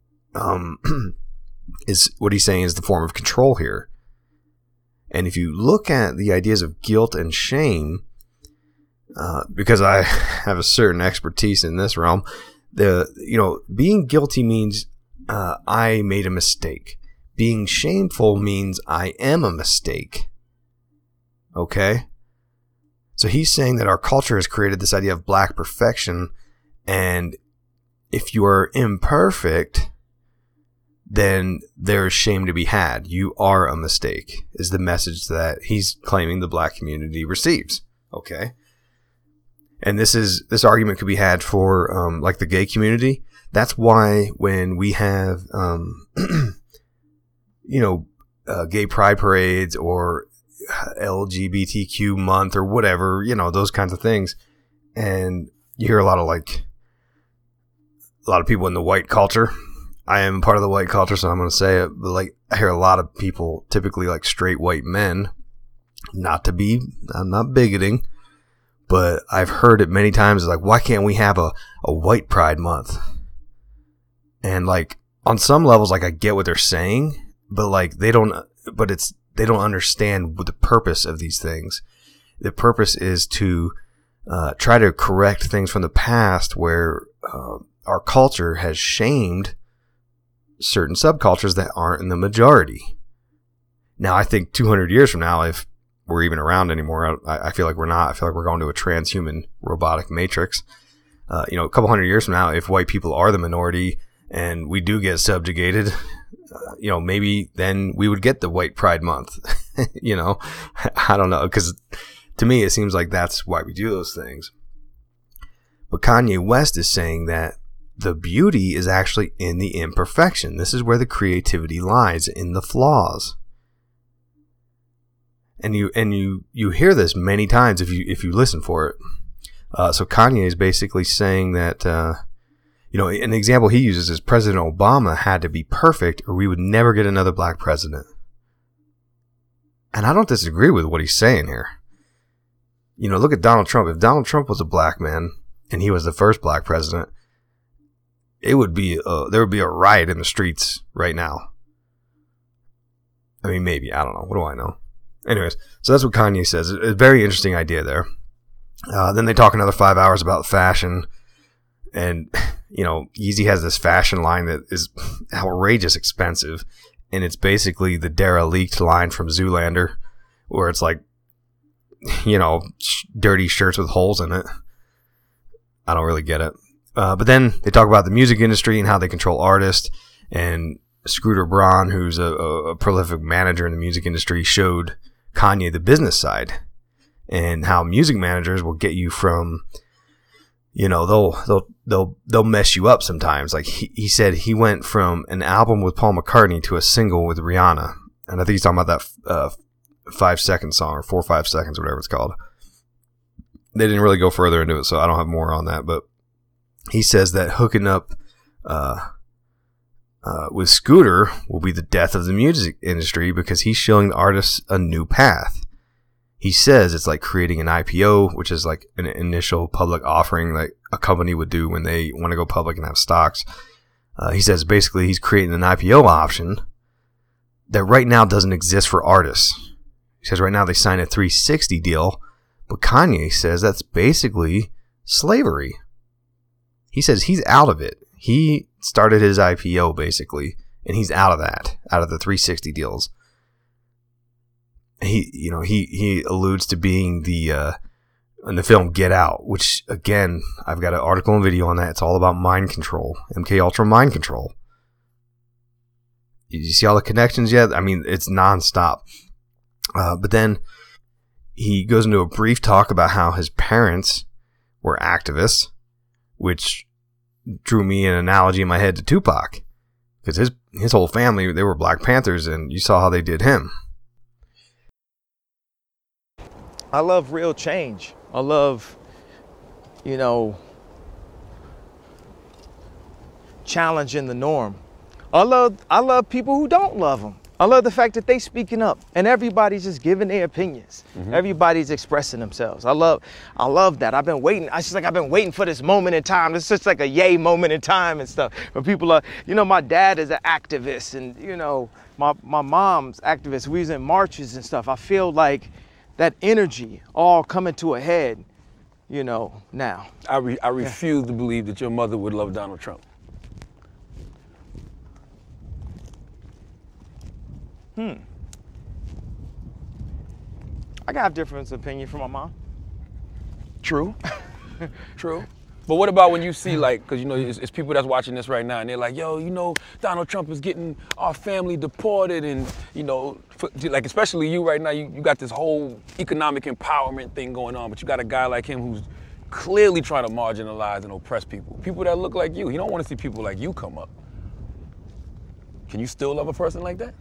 is what he's saying is the form of control here. And if you look at the ideas of guilt and shame, because I have a certain expertise in this realm, being guilty means I made a mistake. Being shameful means I am a mistake. Okay? So he's saying that our culture has created this idea of black perfection, and if you are imperfect, then there's shame to be had. You are a mistake, is the message that he's claiming the black community receives. Okay. And this argument could be had for like the gay community. That's why when we have gay pride parades or LGBTQ month or whatever, those kinds of things, and you hear a lot of people in the white culture. I am part of the white culture, so I'm going to say it, but like I hear a lot of people, typically like straight white men, I'm not bigoting, but I've heard it many times, like, why can't we have a white pride month? And like on some levels, like I get what they're saying, but like they don't understand what the purpose of these things. The purpose is to try to correct things from the past where our culture has shamed certain subcultures that aren't in the majority. Now, I think 200 years from now, if we're even around anymore, I feel like we're not. I feel like we're going to a transhuman robotic matrix. A couple hundred years from now, if white people are the minority and we do get subjugated, maybe then we would get the White Pride Month. I don't know, because to me, it seems like that's why we do those things. But Kanye West is saying that the beauty is actually in the imperfection. This is where the creativity lies, in the flaws. And you hear this many times if you listen for it. So Kanye is basically saying that an example he uses is President Obama had to be perfect or we would never get another black president. And I don't disagree with what he's saying here. Look at Donald Trump. If Donald Trump was a black man and he was the first black president, there would be a riot in the streets right now. I mean, maybe. I don't know. What do I know? Anyways, so that's what Kanye says. A very interesting idea there. Then they talk another 5 hours about fashion. And, Yeezy has this fashion line that is outrageous expensive. And it's basically the derelict line from Zoolander, where it's like, dirty shirts with holes in it. I don't really get it. But then they talk about the music industry and how they control artists. And Scooter Braun, who's a prolific manager in the music industry, showed Kanye the business side and how music managers will get you from, they'll mess you up sometimes. Like he said he went from an album with Paul McCartney to a single with Rihanna. And I think he's talking about that 5-second song or 4 or 5 seconds, whatever it's called. They didn't really go further into it, so I don't have more on that. But he says that hooking up with Scooter will be the death of the music industry because he's showing the artists a new path. He says it's like creating an IPO, which is like an initial public offering like a company would do when they want to go public and have stocks. He says basically he's creating an IPO option that right now doesn't exist for artists. He says right now they sign a 360 deal, but Kanye says that's basically slavery. He says he's out of it. He started his IPO basically, and he's out of the 360 deals. He alludes to being in the film Get Out, which again, I've got an article and video on that. It's all about mind control, MK Ultra mind control. You see all the connections yet? I mean, it's nonstop. But then he goes into a brief talk about how his parents were activists, which drew me an analogy in my head to Tupac, because his whole family, they were Black Panthers, and you saw how they did him. I love real change. I love, challenging the norm. I love people who don't love them. I love the fact that they speaking up and everybody's just giving their opinions. Mm-hmm. Everybody's expressing themselves. I love that. I've been waiting for this moment in time. It's just like a yay moment in time and stuff. Where people are, my dad is an activist and, my mom's activist. We was in marches and stuff. I feel like that energy all coming to a head, now. I refuse to believe that your mother would love Donald Trump. I got a different opinion from my mom. True. True. But what about when you see, like, because, you know, it's people that's watching this right now, and they're like, yo, you know, Donald Trump is getting our family deported, and, you know, like, especially you right now, you got this whole economic empowerment thing going on, but you got a guy like him who's clearly trying to marginalize and oppress people that look like you. He don't want to see people like you come up. Can you still love a person like that?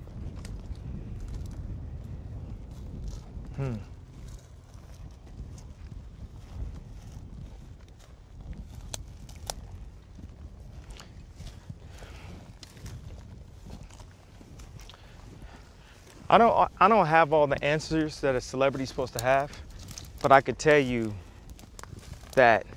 I don't have all the answers that a celebrity's supposed to have, but I could tell you that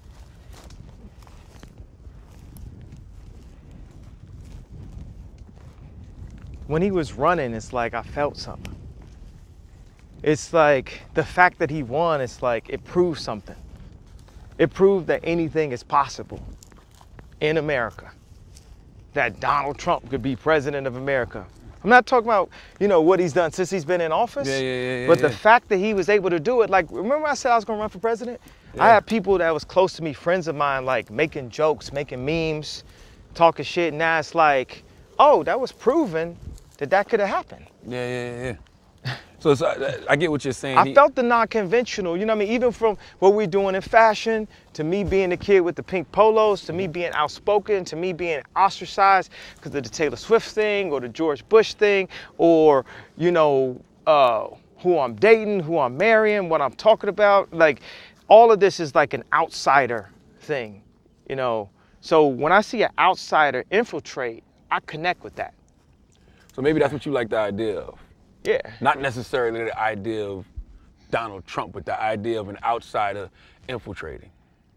when he was running, it's like I felt something. It's like the fact that he won, it's like it proved something. It proved that anything is possible in America, that Donald Trump could be president of America. I'm not talking about, you know, what he's done since he's been in office, but the fact that he was able to do it, like, remember I said I was gonna run for president? I had people that was close to me, friends of mine, like making jokes, making memes, talking shit. Now it's like, oh, that was proven that could have happened. Yeah. So it's, I get what you're saying. I felt the non-conventional, you know what I mean? Even from what we're doing in fashion, to me being the kid with the pink polos, to me being outspoken, to me being ostracized because of the Taylor Swift thing or the George Bush thing, or, you know, who I'm dating, who I'm marrying, what I'm talking about. Like, all of this is like an outsider thing, you know? So when I see an outsider infiltrate, I connect with that. So maybe that's what you like the idea of. Yeah. Not necessarily the idea of Donald Trump, but the idea of an outsider infiltrating.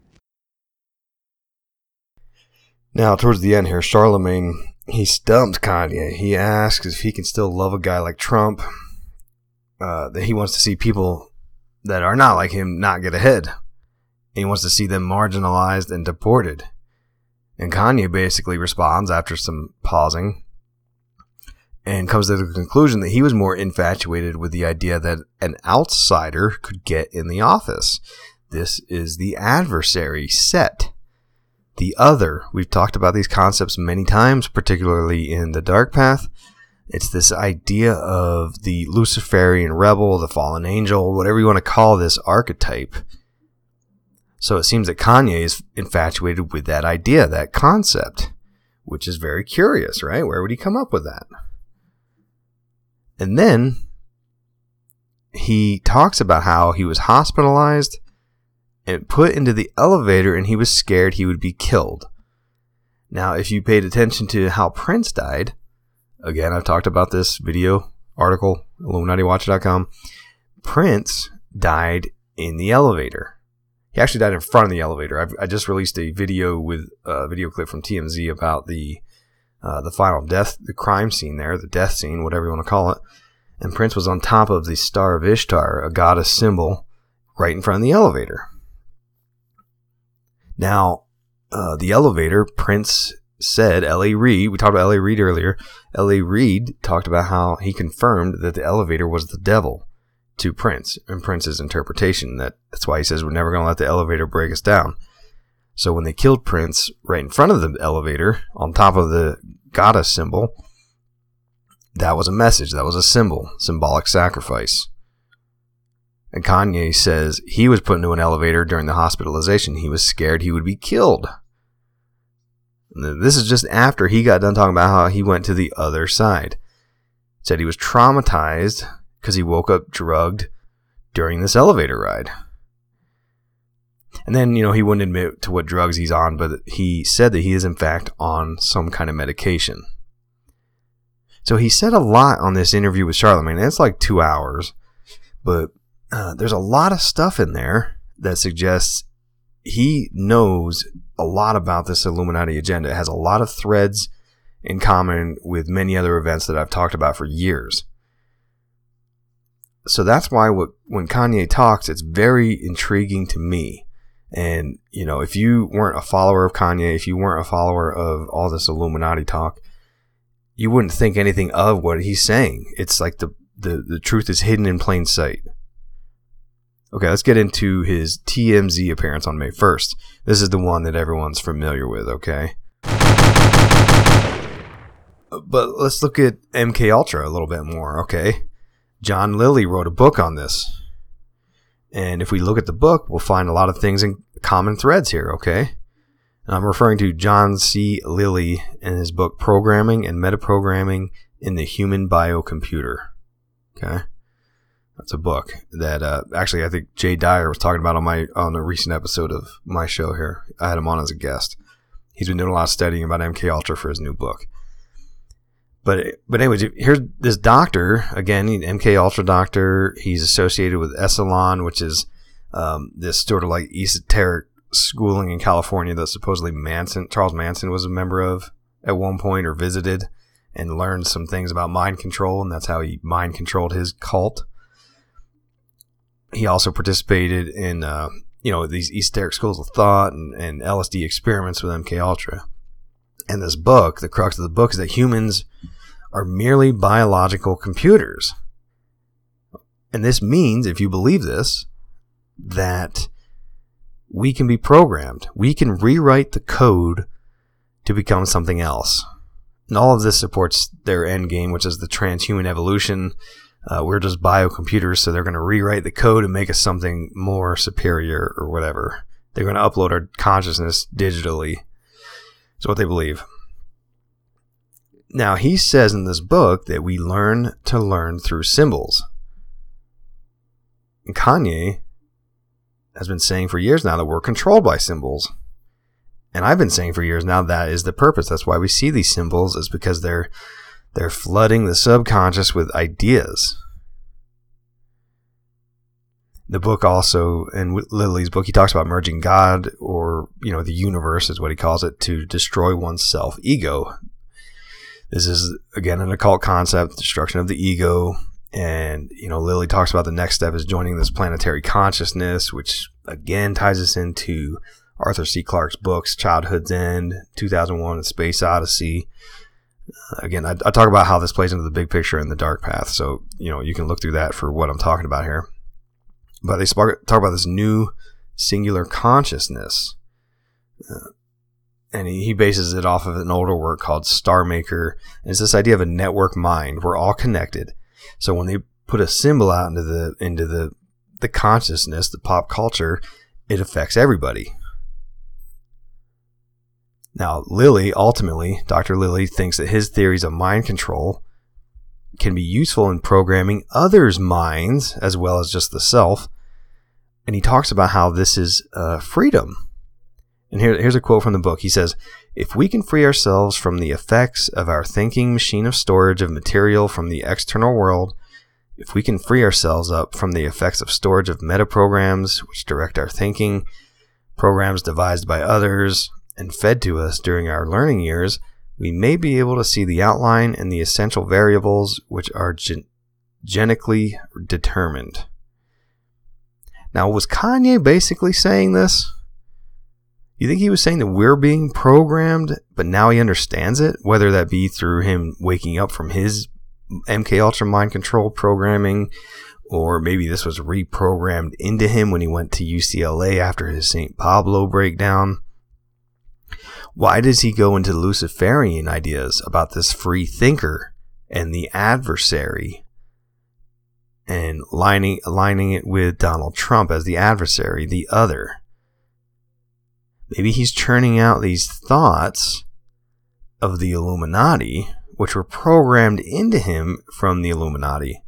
Now, towards the end here, Charlemagne, he stumps Kanye. He asks if he can still love a guy like Trump, that he wants to see people that are not like him not get ahead. And he wants to see them marginalized and deported. And Kanye basically responds after some pausing and comes to the conclusion that he was more infatuated with the idea that an outsider could get in the office. This is the adversary set. The other. We've talked about these concepts many times, particularly in The Dark Path. It's this idea of the Luciferian rebel, the fallen angel, whatever you want to call this archetype. So it seems that Kanye is infatuated with that idea, that concept, which is very curious, right? Where would he come up with that? And then he talks about how he was hospitalized and put into the elevator and he was scared he would be killed. Now, if you paid attention to how Prince died, again, I've talked about this video, article, IlluminatiWatch.com. Prince died in the elevator. He actually died in front of the elevator. I just released a video with a video clip from TMZ about the final death, the crime scene there, the death scene, whatever you want to call it. And Prince was on top of the Star of Ishtar, a goddess symbol, right in front of the elevator. Now, the elevator, Prince said, L.A. Reid, we talked about L.A. Reid earlier, L.A. Reid talked about how he confirmed that the elevator was the devil to Prince, and Prince's interpretation. That's why he says we're never going to let the elevator break us down. So when they killed Prince right in front of the elevator, on top of the goddess symbol, that was a message, that was a symbol, symbolic sacrifice. And Kanye says he was put into an elevator during the hospitalization. He was scared he would be killed. And this is just after he got done talking about how he went to the other side. Said he was traumatized because he woke up drugged during this elevator ride. And then, you know, he wouldn't admit to what drugs he's on, but he said that he is in fact on some kind of medication. So he said a lot on this interview with Charlemagne, and it's like 2 hours, but there's a lot of stuff in there that suggests he knows a lot about this Illuminati agenda. It has a lot of threads in common with many other events that I've talked about for years. So that's why when Kanye talks, it's very intriguing to me. And, you know, if you weren't a follower of Kanye, if you weren't a follower of all this Illuminati talk, you wouldn't think anything of what he's saying. It's like the truth is hidden in plain sight. Okay, let's get into his TMZ appearance on May 1st. This is the one that everyone's familiar with, okay? But let's look at MK Ultra a little bit more, okay? John Lilly wrote a book on this. And if we look at the book, we'll find a lot of things in common threads here, okay? And I'm referring to John C. Lilly in his book Programming and Metaprogramming in the Human Biocomputer. Okay? That's a book that actually I think Jay Dyer was talking about on a recent episode of my show here. I had him on as a guest. He's been doing a lot of studying about MK Ultra for his new book. But anyways, here's this doctor, again, an MK Ultra doctor. He's associated with Esalen, which is this sort of like esoteric schooling in California that supposedly Charles Manson was a member of at one point or visited and learned some things about mind control, and that's how he mind controlled his cult. He also participated in these esoteric schools of thought and LSD experiments with MK Ultra. And this book, the crux of the book, is that humans are merely biological computers. And this means, if you believe this, that we can be programmed. We can rewrite the code to become something else. And all of this supports their end game, which is the transhuman evolution. We're just biocomputers, so they're going to rewrite the code and make us something more superior or whatever. They're going to upload our consciousness digitally. That's what they believe. Now, he says in this book that we learn to learn through symbols. And Kanye has been saying for years now that we're controlled by symbols. And I've been saying for years now that is the purpose. That's why we see these symbols, is because they're flooding the subconscious with ideas. The book also, in Lilly's book, he talks about merging God, or the universe is what he calls it, to destroy one's self-ego. This is, again, an occult concept, destruction of the ego. And, Lilly talks about the next step is joining this planetary consciousness, which, again, ties us into Arthur C. Clarke's books, Childhood's End, 2001, A Space Odyssey. Again, I talk about how this plays into the big picture and the dark path. So, you can look through that for what I'm talking about here. But they talk about this new singular consciousness. And he bases it off of an older work called Star Maker. And it's this idea of a network mind. We're all connected. So when they put a symbol out into the consciousness, the pop culture, it affects everybody. Now, Dr. Lilly thinks that his theories of mind control can be useful in programming others' minds as well as just the self. And he talks about how this is freedom. And here's a quote from the book. He says, "If we can free ourselves from the effects of our thinking machine of storage of material from the external world, if we can free ourselves up from the effects of storage of metaprograms which direct our thinking, programs devised by others and fed to us during our learning years, we may be able to see the outline and the essential variables which are genetically determined." Now, was Kanye basically saying this? You think he was saying that we're being programmed, but now he understands it? Whether that be through him waking up from his MK Ultra mind control programming, or maybe this was reprogrammed into him when he went to UCLA after his St. Pablo breakdown. Why does he go into Luciferian ideas about this free thinker and the adversary, and aligning it with Donald Trump as the adversary, the other? Maybe he's churning out these thoughts of the Illuminati, which were programmed into him from the Illuminati.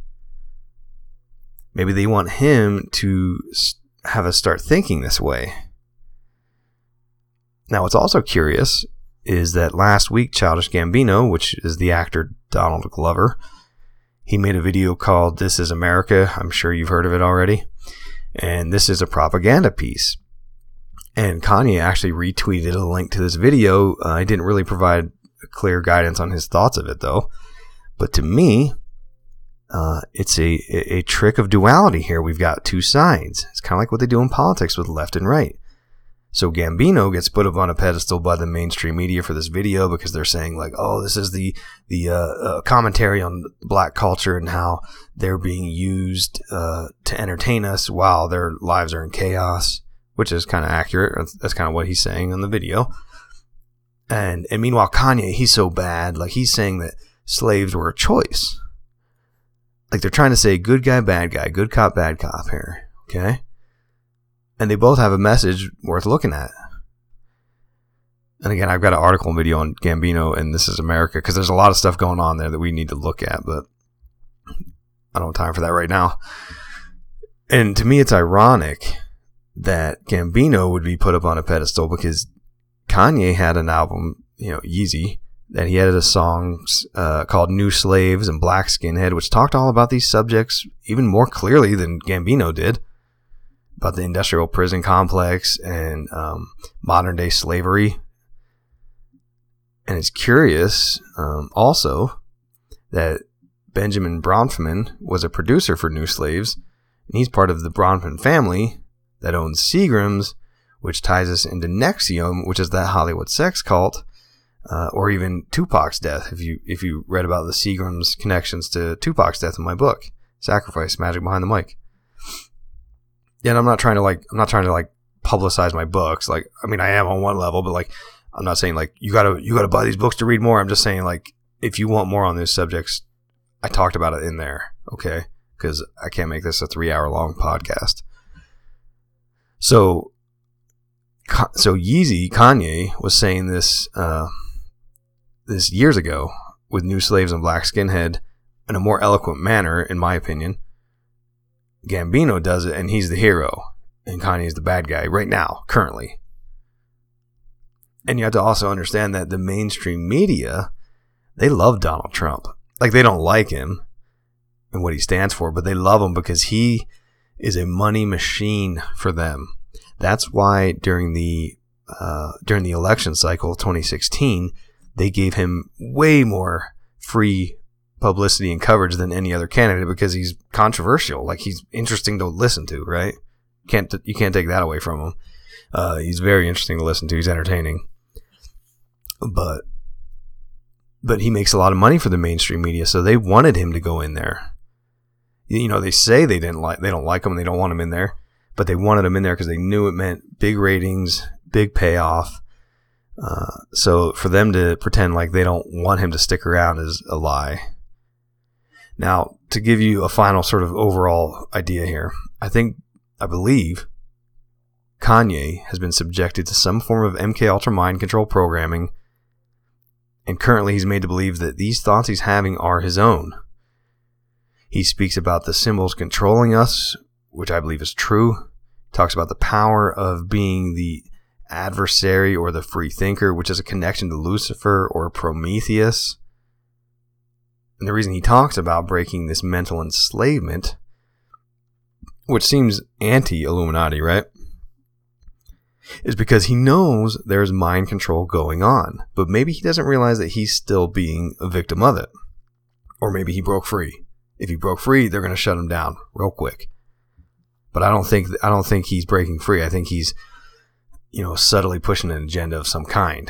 Maybe they want him to have us start thinking this way. Now, what's also curious is that last week, Childish Gambino, which is the actor Donald Glover, he made a video called "This Is America." I'm sure you've heard of it already. And this is a propaganda piece. And Kanye actually retweeted a link to this video. I didn't really provide clear guidance on his thoughts of it, though. But to me, it's a trick of duality here. We've got two sides. It's kind of like what they do in politics with left and right. So Gambino gets put up on a pedestal by the mainstream media for this video because they're saying like, oh, this is the commentary on black culture and how they're being used to entertain us while their lives are in chaos, which is kind of accurate. That's kind of what he's saying in the video. And meanwhile, Kanye, he's so bad. Like, he's saying that slaves were a choice. Like, they're trying to say good guy, bad guy, good cop, bad cop here. Okay? And they both have a message worth looking at. And again, I've got an article and video on Gambino and This Is America because there's a lot of stuff going on there that we need to look at, but I don't have time for that right now. And to me, it's ironic that Gambino would be put up on a pedestal because Kanye had an album, Yeezy, that he had a song called New Slaves and Black Skinhead, which talked all about these subjects even more clearly than Gambino did. About the industrial prison complex and modern day slavery. And it's curious also that Benjamin Bronfman was a producer for New Slaves, and he's part of the Bronfman family that owns Seagram's, which ties us into NXIVM, which is that Hollywood sex cult, or even Tupac's death. If you read about the Seagram's connections to Tupac's death in my book, Sacrifice: Magic Behind the Mic. Yeah, and I'm not trying to publicize my books. Like, I mean, I am on one level, but like, I'm not saying like you gotta buy these books to read more. I'm just saying like, if you want more on these subjects, I talked about it in there, okay? Because I can't make this a 3-hour long podcast. So Yeezy, Kanye, was saying this this years ago with New Slaves and Black Skinhead in a more eloquent manner, in my opinion. Gambino does it, and he's the hero, and Kanye's the bad guy right now, currently. And you have to also understand that the mainstream media, they love Donald Trump. Like, they don't like him and what he stands for, but they love him because he is a money machine for them. That's why during the election cycle of 2016, they gave him way more free publicity and coverage than any other candidate because he's controversial. Like, he's interesting to listen to, right? You can't take that away from him. He's very interesting to listen to. He's entertaining, but he makes a lot of money for the mainstream media, so they wanted him to go in there. They say they don't like him and they don't want him in there, but they wanted him in there because they knew it meant big ratings, big payoff. So for them to pretend like they don't want him to stick around is a lie. Now, to give you a final sort of overall idea here, I believe Kanye has been subjected to some form of MK Ultra mind control programming, and currently he's made to believe that these thoughts he's having are his own. He speaks about the symbols controlling us, which I believe is true. He talks about the power of being the adversary or the free thinker, which is a connection to Lucifer or Prometheus. And the reason he talks about breaking this mental enslavement, which seems anti-Illuminati, right, is because he knows there's mind control going on. But maybe he doesn't realize that he's still being a victim of it. Or maybe he broke free. If he broke free, they're going to shut him down real quick. But I don't think he's breaking free. I think he's, subtly pushing an agenda of some kind.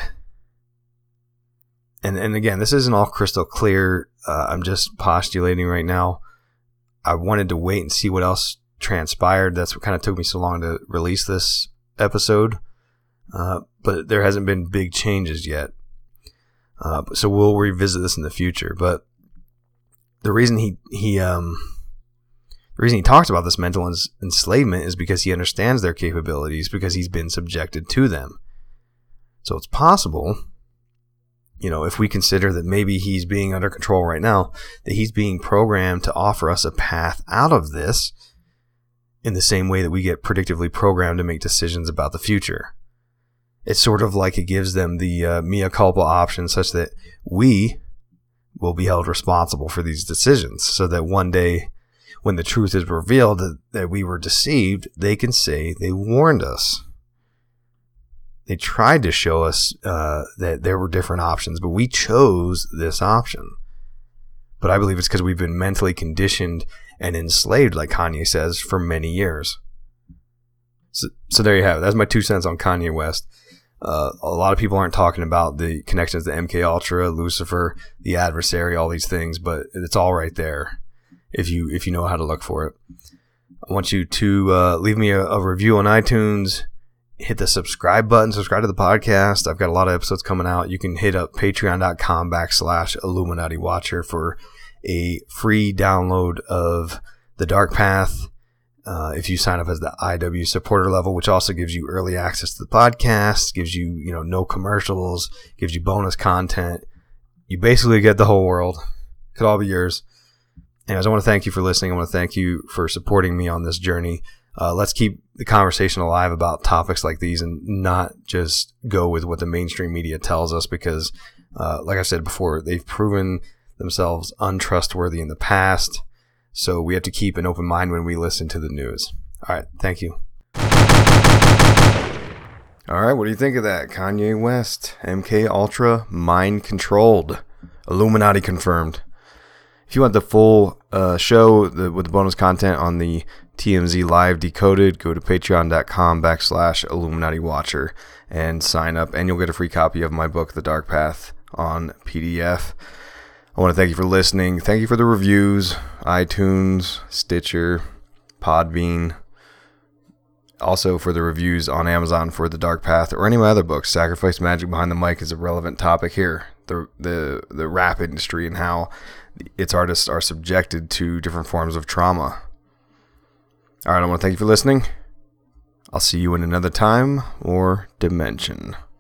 And again, this isn't all crystal clear. I'm just postulating right now. I wanted to wait and see what else transpired. That's what kind of took me so long to release this episode. But there hasn't been big changes yet. So we'll revisit this in the future. But the reason he talks about this mental enslavement is because he understands their capabilities because he's been subjected to them. So it's possible, if we consider that maybe he's being under control right now, that he's being programmed to offer us a path out of this in the same way that we get predictively programmed to make decisions about the future. It's sort of like it gives them the mea culpa option such that we will be held responsible for these decisions so that one day when the truth is revealed that we were deceived, they can say they warned us. They tried to show us that there were different options, but we chose this option. But I believe it's because we've been mentally conditioned and enslaved, like Kanye says, for many years. So there you have it. That's my 2 cents on Kanye West. A lot of people aren't talking about the connections to MK Ultra, Lucifer, The Adversary, all these things, but it's all right there if you know how to look for it. I want you to leave me a review on iTunes. Hit the subscribe button. Subscribe to the podcast. I've got a lot of episodes coming out. You can hit up patreon.com/Illuminati Watcher for a free download of The Dark Path. If you sign up as the IW supporter level, which also gives you early access to the podcast, gives you, no commercials, gives you bonus content. You basically get the whole world. It could all be yours. Anyways, I want to thank you for listening. I want to thank you for supporting me on this journey. Let's keep the conversation alive about topics like these and not just go with what the mainstream media tells us because, like I said before, they've proven themselves untrustworthy in the past. So we have to keep an open mind when we listen to the news. All right. Thank you. All right. What do you think of that? Kanye West, MK Ultra, mind controlled. Illuminati confirmed. If you want the full show with the bonus content on the TMZ Live Decoded, go to patreon.com/Illuminati Watcher and sign up, and you'll get a free copy of my book, The Dark Path, on PDF. I want to thank you for listening. Thank you for the reviews, iTunes, Stitcher, Podbean. Also for the reviews on Amazon for The Dark Path or any of my other books. Sacrifice Magic Behind the Mic is a relevant topic here. The rap industry and how its artists are subjected to different forms of trauma. All right, I want to thank you for listening. I'll see you in another time or dimension.